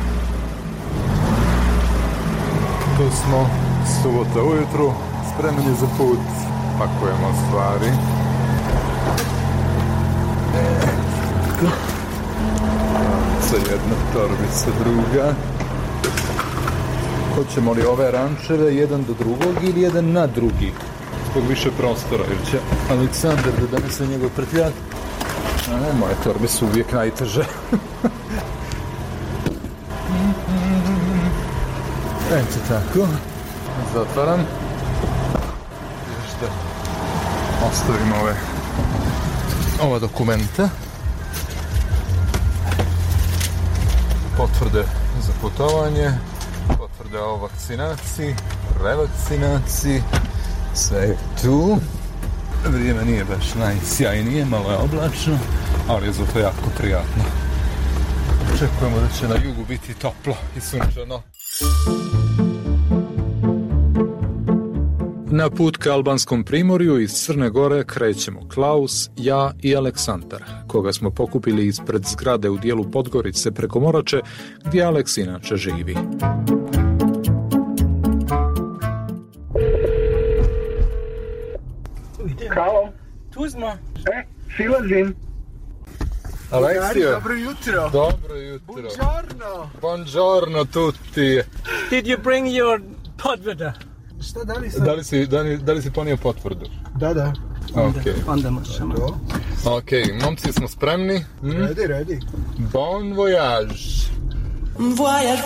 Tu smo, subota ujutru, spremni za put, pakujemo stvari. Torbica jedna, torbica druga. Hoćemo li ove rančeve jedan do drugog ili jedan na drugi? Zbog više prostora, jer će Aleksandar da donese njegov prtljak. Moje torbe su uvijek najteže. Eto tako. Zatvaram. Još da ostavim ova dokumenta. Potvrde za putovanje. Potvrde o vakcinaciji, revakcinaciji, sve je tu. Vrijeme nije baš najsjajnije, malo je oblačno, ali je zato jako prijatno. Očekujemo da će na jugu biti toplo i sunčano. Na put ka albanskom primorju iz Crne Gore krećemo Klaus, ja i Aleksandar, koga smo pokupili ispred zgrade u dijelu Podgorice preko Morače, gdje Aleks inače živi. Kao? Tu smo. Silazim. Aleksio. Dobro jutro. Dobro jutro. Buongiorno. Buongiorno tutti. Did you bring your potvrda? Šta, da li si ponio potvrdu? Da. Onda možemo. Ok, momci smo spremni? Ready. Bon voyage. Voyage.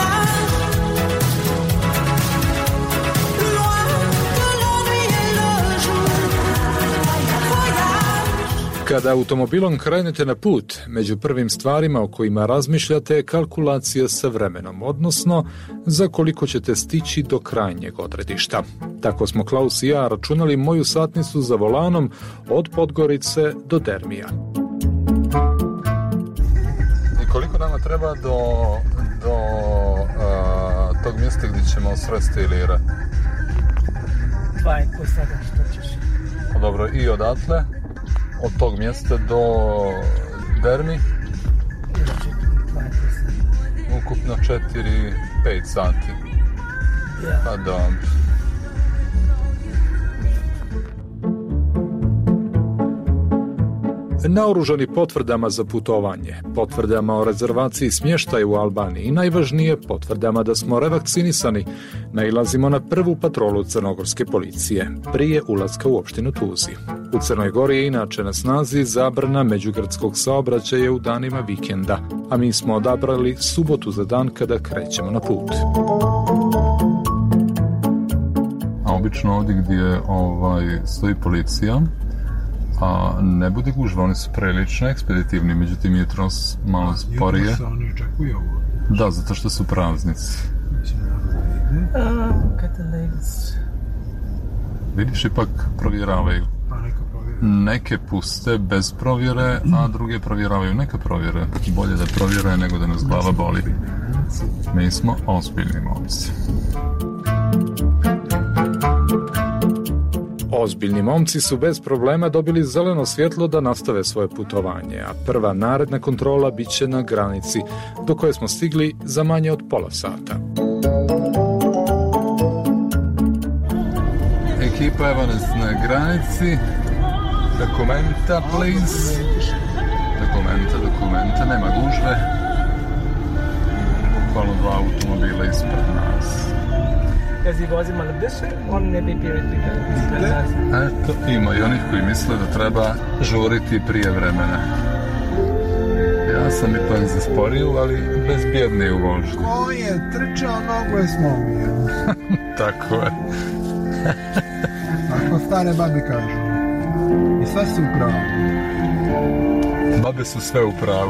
Kada automobilom krenete na put, među prvim stvarima o kojima razmišljate je kalkulacija sa vremenom, odnosno za koliko ćete stići do krajnjeg odredišta. Tako smo Klaus i ja računali moju satnicu za volanom od Podgorice do Dermija. I koliko nama treba do tog mjesta gdje ćemo sresti Ilira? 2,5 sata što ćeš. Dobro, i odatle? Od tog mjesta do Dermi? Ukupno 4-5 sati. Pa dobro. Naoružani potvrdama za putovanje, potvrdama o rezervaciji smještaja u Albaniji i najvažnije potvrdama da smo revakcinisani, nailazimo na prvu patrolu crnogorske policije prije ulaska u opštinu Tuzi. U Crnoj Gori je inače na snazi zabrana međugradskog saobraćaja u danima vikenda, a mi smo odabrali subotu za dan kada krećemo na put. A obično ovdje gdje stoji policija, a ne bude gužva, oni su prilično ekspeditivni, međutim je malo sporije. Oni očekuju ovo. Da, zato što su praznici. Vidiš, ipak provjeravaju. Neke puste bez provjere, a druge provjeravaju. Neka provjere. Bolje da provjere nego da nas glava boli. Mi smo ozbiljni momci. Ozbiljni momci su bez problema dobili zeleno svjetlo da nastave svoje putovanje, a prva naredna kontrola bit će na granici, do koje smo stigli za manje od pola sata. Ekipa evo nas na granici. Dokumenta, please. Dokumenta, nema gužve. Bukvalno 2 automobila ispred nas. Eto, ima i onih koji misle da treba žuriti prije vremena. Ja sam ipak zasporio, ali bezbjedniji u vožnji. Ko je trčao, mnogo je slomio. Tako je. Ako stare babe kažu. I sve su u pravu. Babe su sve u pravu.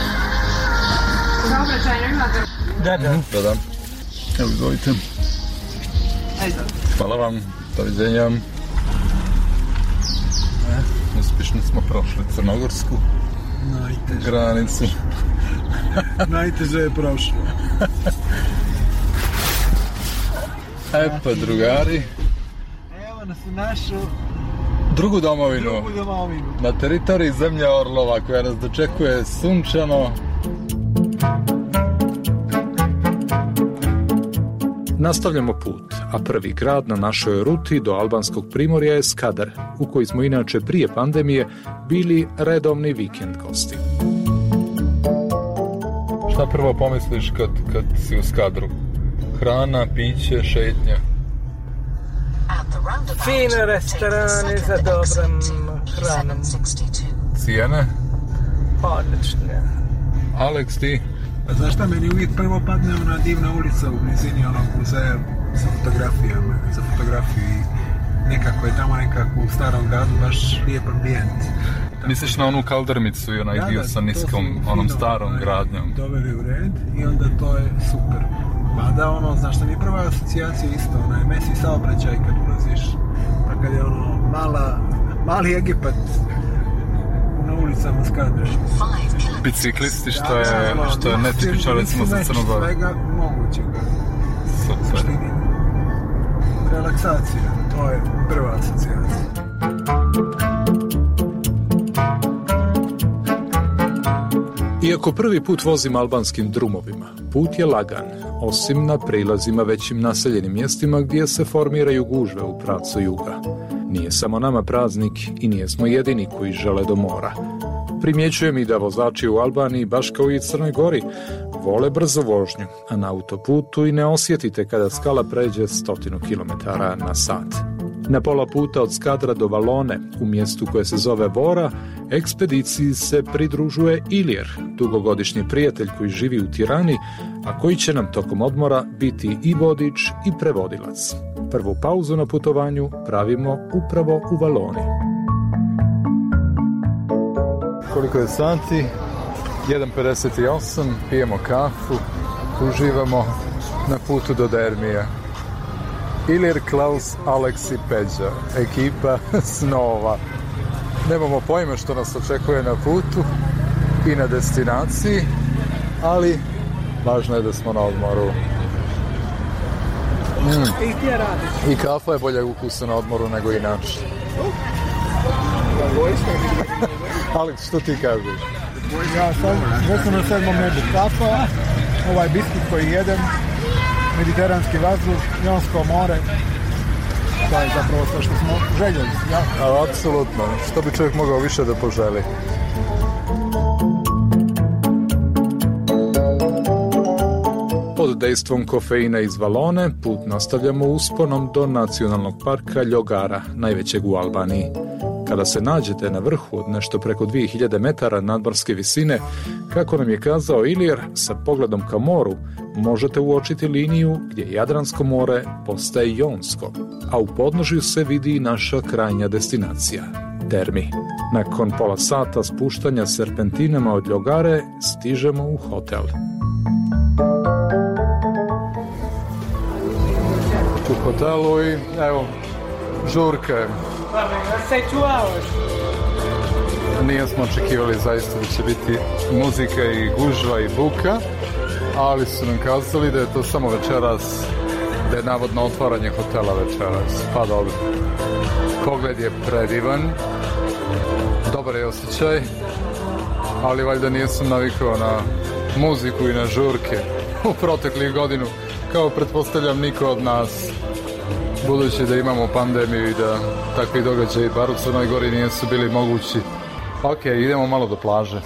Da. Evo, izvolite. Hvala vam. Doviđenja. Uspješno smo prošli crnogorsku granicu. Najteže je prošlo. Pa drugari. Evo nas u našu drugu domovinu. Na teritoriji zemlje Orlova koja nas dočekuje sunčano. Nastavljamo put, a prvi grad na našoj ruti do albanskog primorja je Skadar, u koji smo inače prije pandemije bili redovni vikend gosti. Šta prvo pomisliš kad si u Skadru? Hrana, piće, šetnja? Fine restorane za dobrom hranom. Cijene? Odlične. Alex, ti? Znaš šta, meni uvijek prvo padne ona divna ulica u blizini onog muzeja sa fotografijama, za fotografiju i nekako je tamo nekako u starom gradu baš lijep ambijent. Misliš na onu Kaldrmicu i onaj dio sa niskom, onom starom gradnjom? Doveli u red i onda to je super. Mada ono, znaš šta mi je prva asocijacija isto, onaj mesni saobraćaj kad ulaziš, pa kad je ono mali Egipat na ulicama Skadra. Biciklisti što je netipično recimo za Crnogoru. Svega mogućega. Super. Relaksacija, to je prva asocijacija. Iako prvi put vozim albanskim drumovima, put je lagan, osim na prilazima većim naseljenim mjestima gdje se formiraju gužve u pravcu juga. Nije samo nama praznik i nijesmo jedini koji žele do mora. Primjećujem i da vozači u Albaniji, baš kao i Crnoj Gori, vole brzo vožnju, a na autoputu i ne osjetite kada skala pređe 100 km/h. Na pola puta od Skadra do Valone, u mjestu koje se zove Vora, ekspediciji se pridružuje Ilir, dugogodišnji prijatelj koji živi u Tirani, a koji će nam tokom odmora biti i vodič i prevodilac. Prvu pauzu na putovanju pravimo upravo u Valoni. Koliko je sati? 1:58, pijemo kafu, uživamo na putu do Dermija. Ilir, Klaus, Alex i Peđa, ekipa snova. Nemamo pojma što nas očekuje na putu i na destinaciji, ali važno je da smo na odmoru. I kafa je bolje ukusa na odmoru nego inače. Alex, što ti kažeš? Ja sam na 7. nebu kafa, ovaj biskit koji jedem, mediteranski vazduh, Jonsko more, to je zapravo sve što smo željeli. Ja? Apsolutno, što bi čovjek mogao više da poželi. Pod dejstvom kofeina iz Valone put nastavljamo usponom do nacionalnog parka Ljogara, najvećeg u Albaniji. Kada se nađete na vrhu od nešto preko 2000 metara nadmorske visine, kako nam je kazao Ilir, sa pogledom ka moru, možete uočiti liniju gdje Jadransko more postaje Jonsko, a u podnožju se vidi i naša krajnja destinacija, Dermi. Nakon pola sata spuštanja serpentinama od Ljogare, stižemo u hotel. u hotelu i evo, žurka je. Nismo očekivali zaista da će biti muzika i gužva i buka, ali su nam kazali da je to samo večeras, da je navodno otvaranje hotela večeras. Pa dobro. Pogled je predivan, dobar je osjećaj, ali valjda nisam navikao na muziku i na žurke u proteklih godinu, kao pretpostavljam niko od nas, budući da imamo pandemiju i da takvi događaji bar u Crnoj Gori nisu bili mogući. Ok, idemo malo do plaže.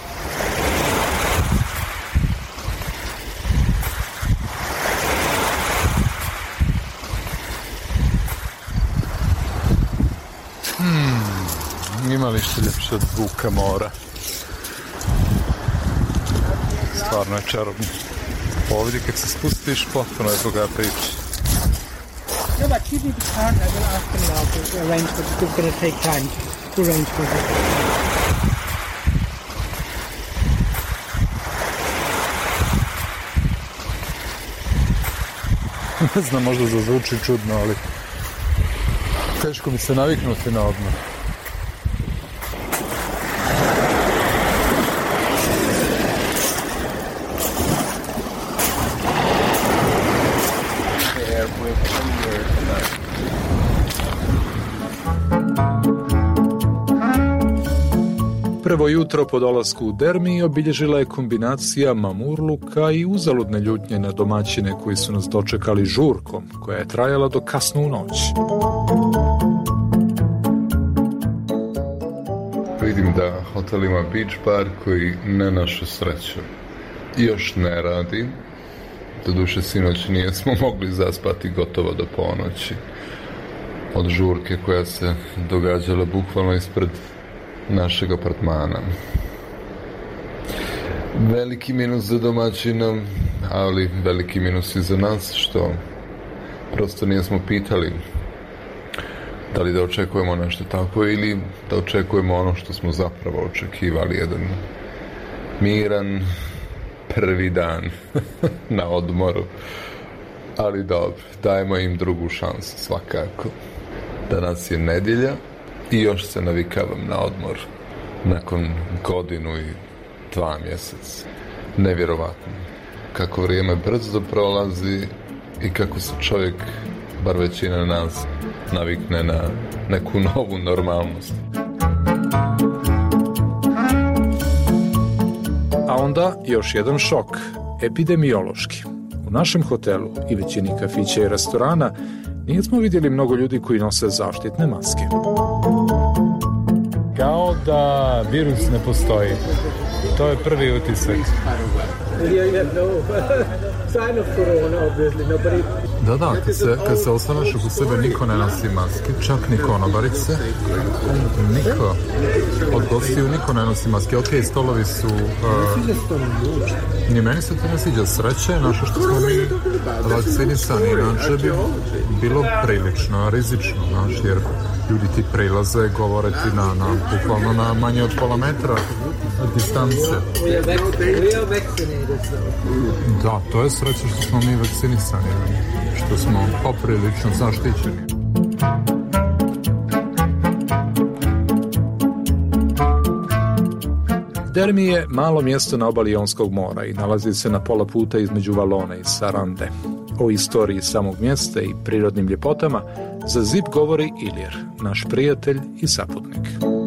Ima li što ljepše od zvuka mora? Stvarno je čarobno. Ovdje kad se spustiš, potpuno je druga priča. No, but give me the card. I will ask them now to arrange, but it's going to take time to arrange for this. Ne znam, možda zazvuči čudno, ali teško mi se naviknuti na odmor. Prvo jutro po dolasku u Dermi obilježila je kombinacija mamurluka i uzaludne ljutnje na domaćine koji su nas dočekali žurkom, koja je trajala do kasnu u noć. Vidim da hotel ima beach bar koji na našu sreću još ne radi. Doduše sinoć nijesmo mogli zaspati gotovo do ponoći od žurke koja se događala bukvalno ispred našeg apartmana. Veliki minus za domaćina, ali veliki minus i za nas, što prosto nismo pitali da li da očekujemo nešto tako ili da očekujemo ono što smo zapravo očekivali, jedan miran prvi dan na odmoru. Ali dobro, dajemo im drugu šansu svakako. Danas je nedjelja i još se navikavam na odmor nakon godinu i 2 mjeseca. Nevjerovatno. Kako vrijeme brzo prolazi i kako se čovjek, bar većina nas, navikne na neku novu normalnost. A onda još jedan šok, epidemiološki. U našem hotelu i većini kafića i restorana nismo vidjeli mnogo ljudi koji nose zaštitne maske. Kao da virus ne postoji. To je prvi utisak. Da, kad se ostaneš oko sebe, niko ne nosi maske, čak ni konobarice, niko. Od gostiju niko ne nosi maske. Ok, stolovi su... Ni meni se to ne sviđa. Sreće, naše što smo mi vakcinisani, inače bi bilo prilično rizično, jer ljudi ti prilaze, govore ti bukvalno na manje od pola metra distance. Da, to je sreće što smo mi vakcinisani, što smo poprilično zaštićeni. Dermi je malo mjesto na obali Jonskog mora i nalazi se na pola puta između Valone i Sarande. O istoriji samog mjesta i prirodnim ljepotama za ZIP govori Ilir, naš prijatelj i saputnik.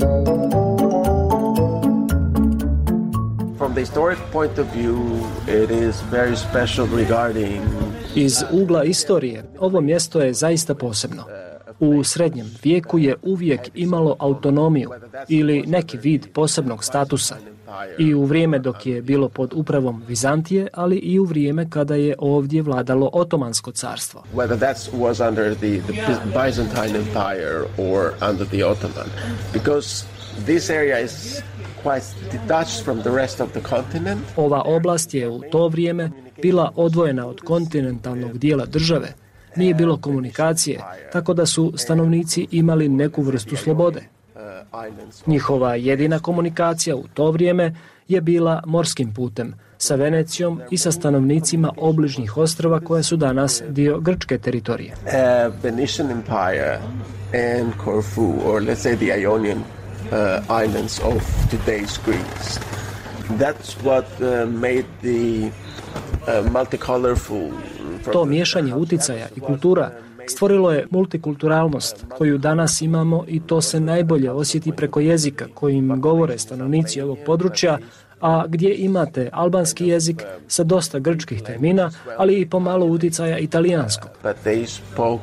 From the historic point of view, it is very special regarding... Iz ugla istorije, ovo mjesto je zaista posebno. U srednjem vijeku je uvijek imalo autonomiju ili neki vid posebnog statusa. I u vrijeme dok je bilo pod upravom Vizantije, ali i u vrijeme kada je ovdje vladalo Otomansko carstvo. Whether that was under the Byzantine Empire or under the Ottoman, because this area is quite detached from the rest of the continent. Ova oblast je u to vrijeme bila odvojena od kontinentalnog dijela države. Nije bilo komunikacije, tako da su stanovnici imali neku vrstu slobode. Njihova jedina komunikacija u to vrijeme je bila morskim putem, sa Venecijom i sa stanovnicima obližnjih ostrva koje su danas dio grčke teritorije. Venetian Empire and Corfu, or let's say the Ionian islands of today's Greece. That's what made the multicolorful. To miješanje uticaja i kultura stvorilo je multikulturalnost koju danas imamo i to se najbolje osjeti preko jezika kojim govore stanovnici ovog područja, a gdje imate albanski jezik sa dosta grčkih termina, ali i pomalo uticaja italijanskog. But they spoke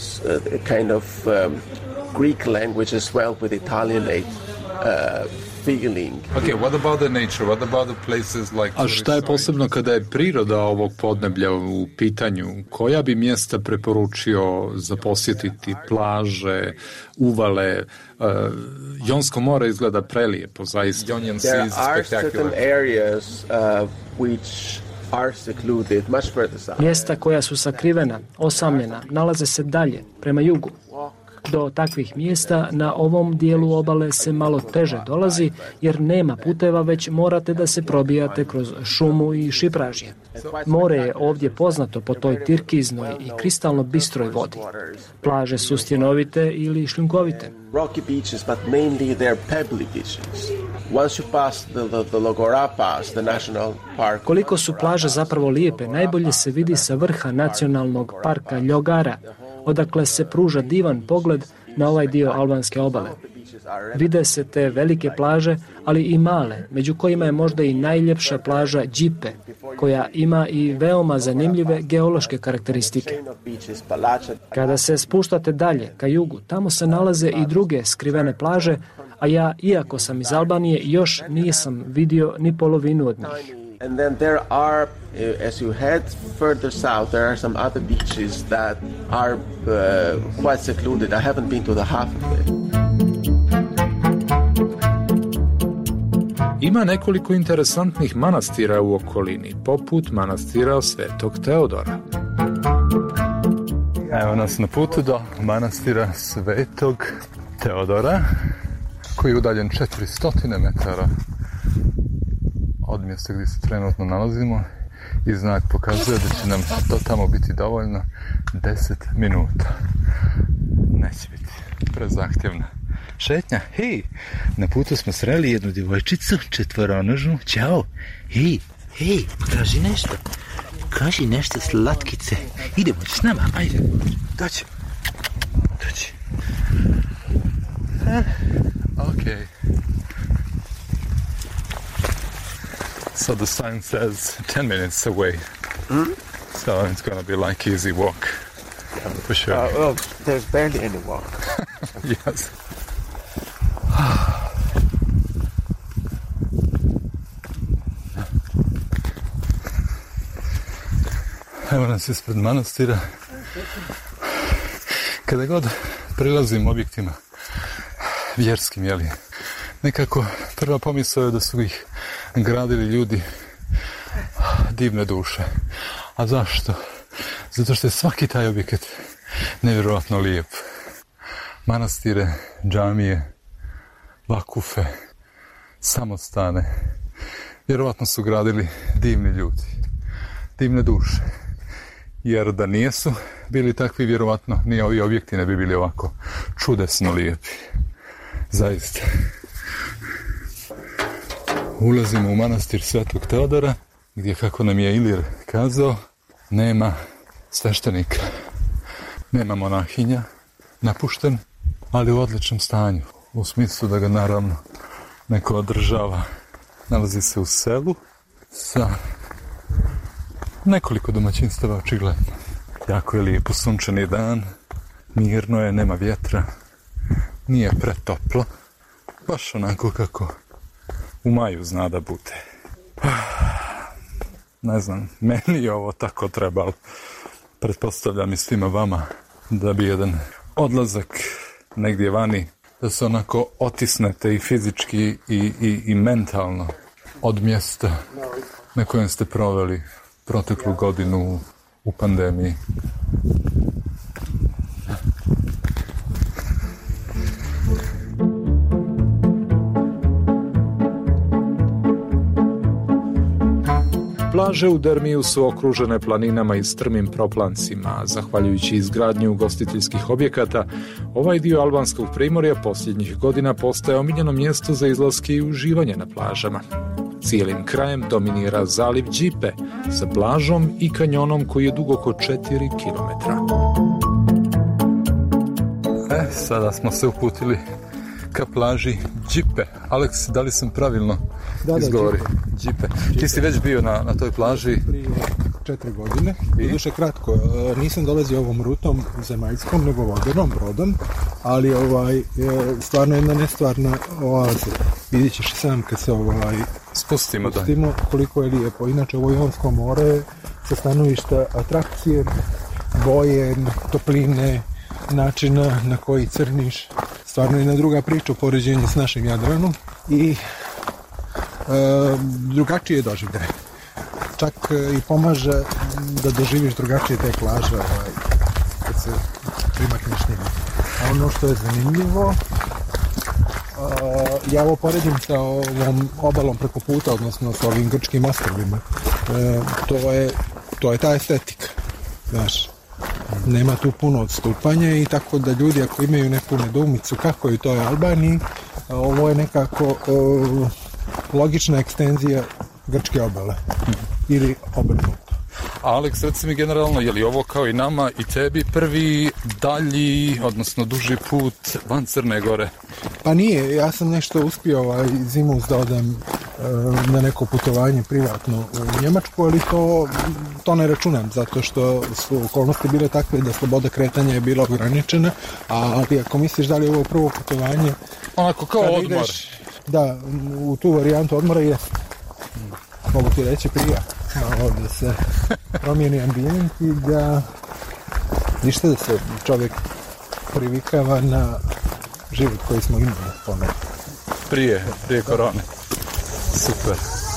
kind of Greek language as well with Italianate feeling. Okay, what about the nature? What about the places like... A šta je posebno kada je priroda ovog podneblja u pitanju? Koja bi mjesta preporučio za posjetiti? Plaže, uvale? Jonsko more izgleda prelijepo, zaista. There are certain areas which are secluded much further south. Mjesta koja su sakrivena, osamljena, nalaze se dalje, prema jugu. Do takvih mjesta na ovom dijelu obale se malo teže dolazi jer nema puteva, već morate da se probijate kroz šumu i šipražje. More je ovdje poznato po toj tirkiznoj i kristalno bistroj vodi. Plaže su stjenovite ili šljunkovite. Rocky beaches, but mainly they're pebbly beaches. Once you pass the Logora Pass, the national park. Koliko su plaže zapravo lijepe, najbolje se vidi sa vrha nacionalnog parka Ljogara, odakle se pruža divan pogled na ovaj dio albanske obale. Vide se te velike plaže, ali i male, među kojima je možda i najljepša plaža Đipe, koja ima i veoma zanimljive geološke karakteristike. Kada se spuštate dalje, ka jugu, tamo se nalaze i druge skrivene plaže, a ja, iako sam iz Albanije, još nisam vidio ni polovinu od njih. And then there are, as you head further south, there are some other beaches that are quite secluded. I haven't been to the half of it. Ima nekoliko interesantnih manastira u okolini, poput manastira Svetog Teodora. Evo nas na putu do manastira Svetog Teodora, koji je udaljen 400 metara od mjesta gdje se trenutno nalazimo i znak pokazuje da će nam to tamo biti dovoljno 10 minuta. Neće biti prezahtjevna šetnja. Hej, na putu smo sreli jednu djevojčicu, četvoronožnu. Ćao. Hej, kaži nešto slatkice. Idemo s nama, ajde. Doći. Okay. So the sign says 10 minutes away. So it's going to be like easy walk. For sure. Well, there's barely any walk. Yes. Evo nas ispred manastira. Kada god prilazim objektima vjerskim, nekako prva pomisao je da su ih gradili ljudi divne duše. A zašto? Zato što je svaki taj objekat nevjerojatno lijep. Manastire, džamije, vakufe, samostane. Vjerovatno su gradili divni ljudi, divne duše. Jer da nijesu bili takvi, vjerovatno ni ovi objekti ne bi bili ovako čudesno lijepi. Zaista. Ulazimo u manastir Svetog Teodora, gdje, kako nam je Ilir kazao, nema sveštenika, nema monahinja, napušten, ali u odličnom stanju, u smislu da ga naravno neko održava. Nalazi se u selu sa nekoliko domaćinstava, očigledno. Jako je lijepo, sunčani dan, mirno je, nema vjetra, nije pretoplo, baš onako kako u maju zna da bude. Ne znam, meni je ovo tako trebalo. Pretpostavljam i svima vama da bi jedan odlazak negdje vani, da se onako otisnete i fizički i mentalno od mjesta na kojem ste proveli proteklu godinu u pandemiji. Plaže u Dermiju su okružene planinama i strmim proplancima. Zahvaljujući izgradnji ugostiteljskih objekata, ovaj dio albanskog primorja posljednjih godina postaje omiljeno mjesto za izlaske i uživanje na plažama. Cijelim krajem dominira zaliv Džipe sa plažom i kanjonom koji je dug oko 4 km. Sada smo se uputili ka plaži Džipe. Aleks, da li sam pravilno izgovorio? Džipe. Ti si već bio na toj plaži? Prije 4 godine. Doduše kratko. Nisam dolazio ovom rutom zemaljskom, nego vodenom brodom, ali stvarno jedna nestvarna oaza. Vidjet ćeš sam kad se spustimo koliko je lijepo. Inače, ovo Jonsko more sa stanovišta atrakcije, boje, topline, načina na koji crniš. Stvarno je jedna druga priča u poređenju s našim Jadranom i drugačije doživljaje. Čak i pomaže da doživiš drugačije te plaže kad se primakneš njima. A ono što je zanimljivo, ja ovo poredim sa ovom obalom preko puta, odnosno sa ovim grčkim ostrvima. To je ta estetika, znaš. Nema tu puno odstupanja i tako da ljudi ako imaju neku nedoumicu kako je u toj Albaniji, ovo je nekako logična ekstenzija grčke obale ili obrnuto. Aleks, reci mi generalno, je li ovo kao i nama i tebi prvi dalji, odnosno duži put van Crne Gore? Pa nije, ja sam nešto uspio zimus da odem na neko putovanje privatno u Njemačku, ali to ne računam, zato što su okolnosti bile takve da sloboda kretanja je bila ograničena, ali ako misliš da li je ovo prvo putovanje... Onako kao odmor. Ideš, da, u tu varijantu odmora je, mogu ti reći prija, da se promijeni ambijent i da ništa da se čovjek privikava na život koji smo imali ponovno. Prije korone. Super.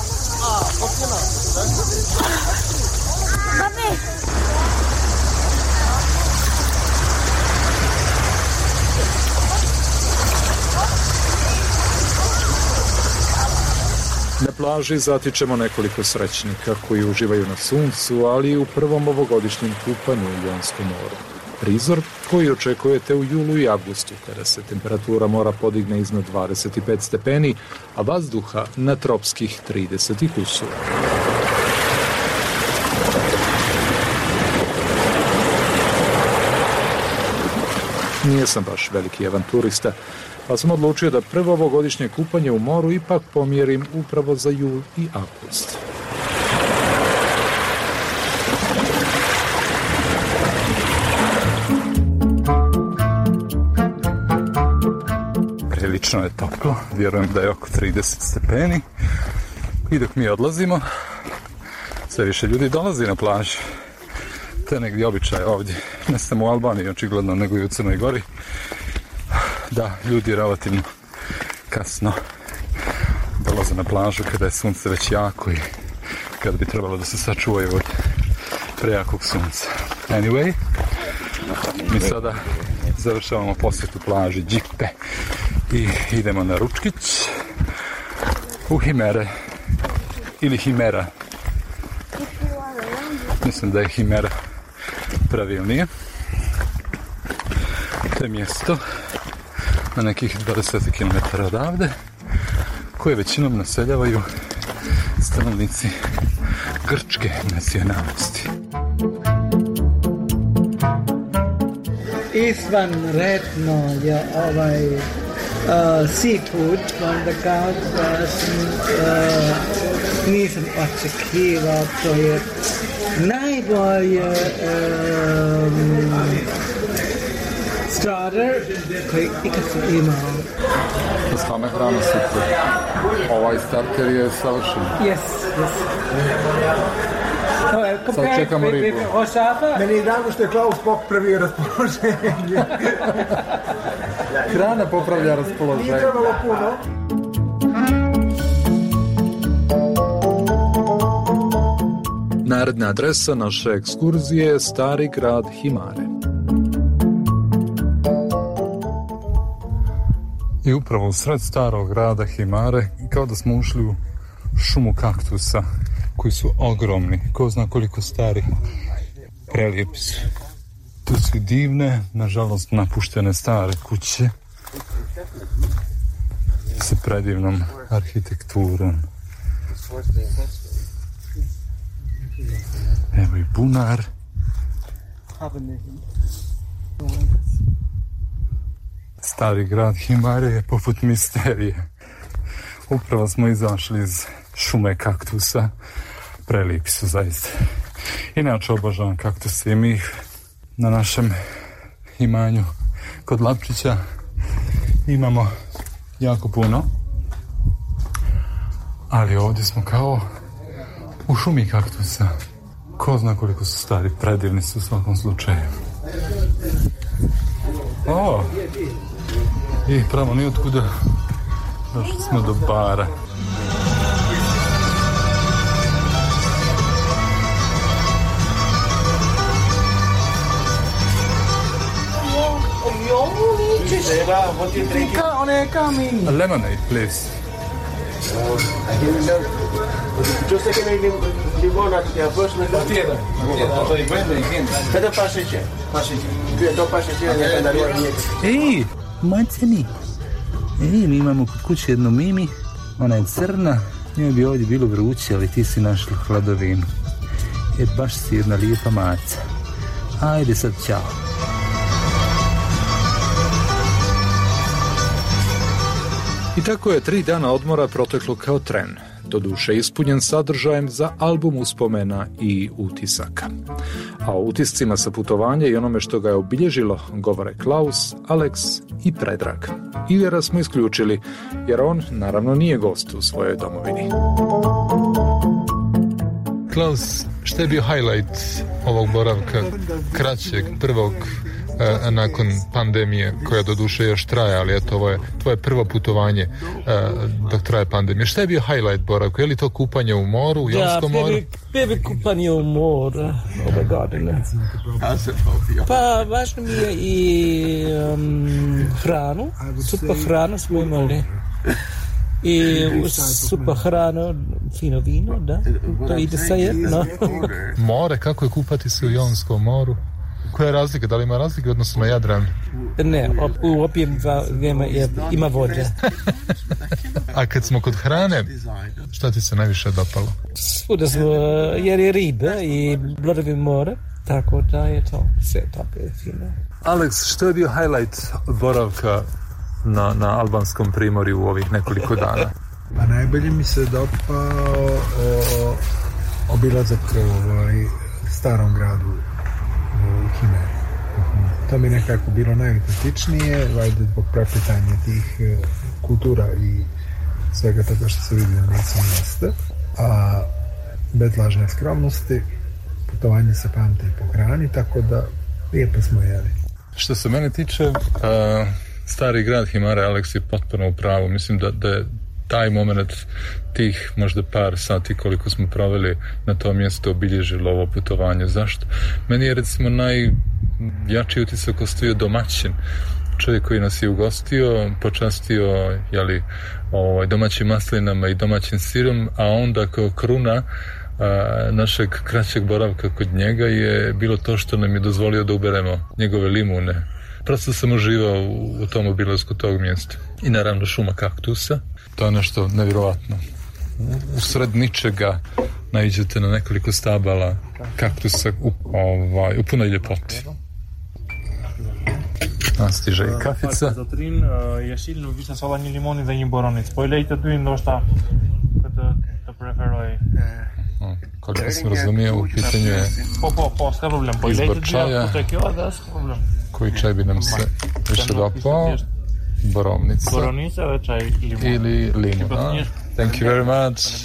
Na plaži zatičemo nekoliko srećnika koji uživaju na suncu, ali i u prvom ovogodišnjem kupanju u Jonskom moru. Prizor koji očekujete u julu i avgustu, kada se temperatura mora podigne iznad 25 stepeni, a vazduha na tropskih 30 kusura. Nije sam baš veliki avanturista, pa sam odlučio da prvo ovogodišnje kupanje u moru ipak pomjerim upravo za jul i avgust. Prilično je toplo, vjerujem da je oko 30 stepeni i dok mi odlazimo, sve više ljudi dolazi na plažu. To je negdje običaj ovdje, ne samo u Albaniji očigledno, nego i u Crnoj Gori, da ljudi relativno kasno dolaze na plažu kada je sunce već jako i kada bi trebalo da se sačuvaju od prejakog sunca. Anyway, mi sada završavamo posjetu plaži Džipe i idemo na ručkić u Himere ili Himera. Mislim da je Himera pravilnije. To je mjesto na nekih 20 km odavde koje većinom naseljavaju stanovnici grčke nacionalnosti. Izvanredno je seafood from the Gulf, nisam očekivao, to je najbolje starter koji ikad sam imao. Sama hrana super. Ovaj starter je savršen. Yes. Sad čekamo ribu. Meni je drago što je Klaus popravio raspoloženje. Hrana popravlja raspoloženje. Nije trebalo puno. Naredna adresa naše ekskurzije je stari grad Himare. I upravo u sred starog grada Himare, kao da smo ušli u šumu kaktusa koji su ogromni, ko zna koliko stari, prelijepi su. Tu su divne, nažalost napuštene stare kuće sa predivnom arhitekturom. Evo i bunar. Stari grad Himare je poput misterije. Upravo smo izašli iz šume kaktusa. Prelijepi su zaista. Inače obožavam kaktuse i mi ih na našem imanju kod Lapčića imamo jako puno. Ali ovdje smo kao u šumi kaktusa. Ko zna koliko su stari, predivni su u svakom slučaju. I pravo nijotkuda došli smo do bara. Lemonade, please. Ej, majceni. Mi imamo kod kuće jednu Mimi. Ona je crna. Njoj bi ovdje bilo vruće, ali ti si našla hladovinu. Baš si jedna lijepa maca. Ajde sad, ćao. I tako je 3 dana odmora proteklo kao tren, doduše ispunjen sadržajem za album uspomena i utisaka. A o utiscima sa putovanja i onome što ga je obilježilo govore Klaus, Alex i Predrag. Ivera smo isključili, jer on naravno nije gost u svojoj domovini. Klaus, šta je bio highlight ovog boravka kraćeg, prvog nakon pandemije, koja doduše još traje, ali eto, ovo je tvoje prvo putovanje dok traje pandemija. Šta je bio highlight boravka? Je li to kupanje u moru, u Jonskom moru? Prvi kupanje u moru ove godine. Pa važno mi je i hranu, super hranu smo imali. I super hranu, fino vino, da, to ide zajedno. More, kako je kupati se u Jonskom moru? Koja je razlika? Da li ima razlika odnosno na Jadran? Ne, u opijem vrijeme ima vode. A kad smo kod hrane, šta ti se najviše dopalo? Svuda smo, jer je ribe i blodovi more, tako da je to sve tako fino. Alex, što je bio highlight boravka na albanskom primorju u ovih nekoliko dana? Pa najbolje mi se dopao obilazak starom gradu u Himeri. To mi nekako bilo najvitatičnije, valjda zbog prepletanja tih kultura i svega toga što se vidi na licu mjesta. A bez lažne skromnosti, putovanje se pamti i po hrani, tako da lijepo smo jeli. Što se mene tiče, stari grad Himare, Alex je potpuno u pravu. Mislim da je taj moment tih možda par sati koliko smo proveli na tom mjestu obilježilo ovo putovanje. Zašto? Meni je recimo najjači utisak ostavio domaćin. Čovjek koji nas je ugostio, počastio domaćim maslinama i domaćim sirom, a onda kao kruna našeg kraćeg boravka kod njega je bilo to što nam je dozvolio da uberemo njegove limune. Prosto sam uživao u tom obilasku tog mjesta. I naravno šuma kaktusa. To je nešto nevjerovatno. U sred ničega naiđete na nekoliko stabala kaktusa u punoj ljepoti. Stiže i kafica. Zotrin je silno više solanje limoni za njim boronic. Pojlejte tu im došta da preferoj. Koliko sam razumio, u pitanju je izbor čaja. Koji čaj bi nam se više dopao? Borovnica. Borovnica, čaj limun. Ili limun. Thank you very much.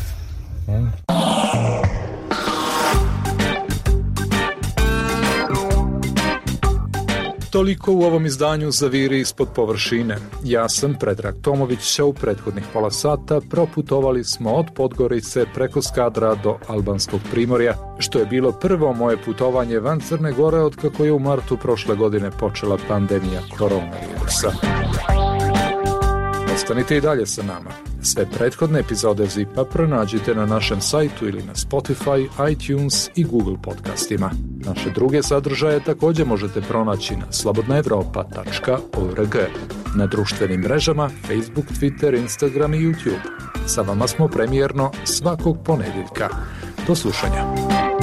Toliko u ovom izdanju Zaviri ispod površine. Ja sam Predrag Tomović, a u prethodnih pola sata proputovali smo od Podgorice preko Skadra do Albanskog primorja, što je bilo prvo moje putovanje van Crne Gore od kako je u martu prošle godine počela pandemija koronavirusa. Ostanite i dalje sa nama. Sve prethodne epizode Zipa pronađite na našem sajtu ili na Spotify, iTunes i Google podcastima. Naše druge sadržaje također možete pronaći na slobodnaevropa.org, na društvenim mrežama Facebook, Twitter, Instagram i YouTube. Sa vama smo premijerno svakog ponedjeljka. Do slušanja.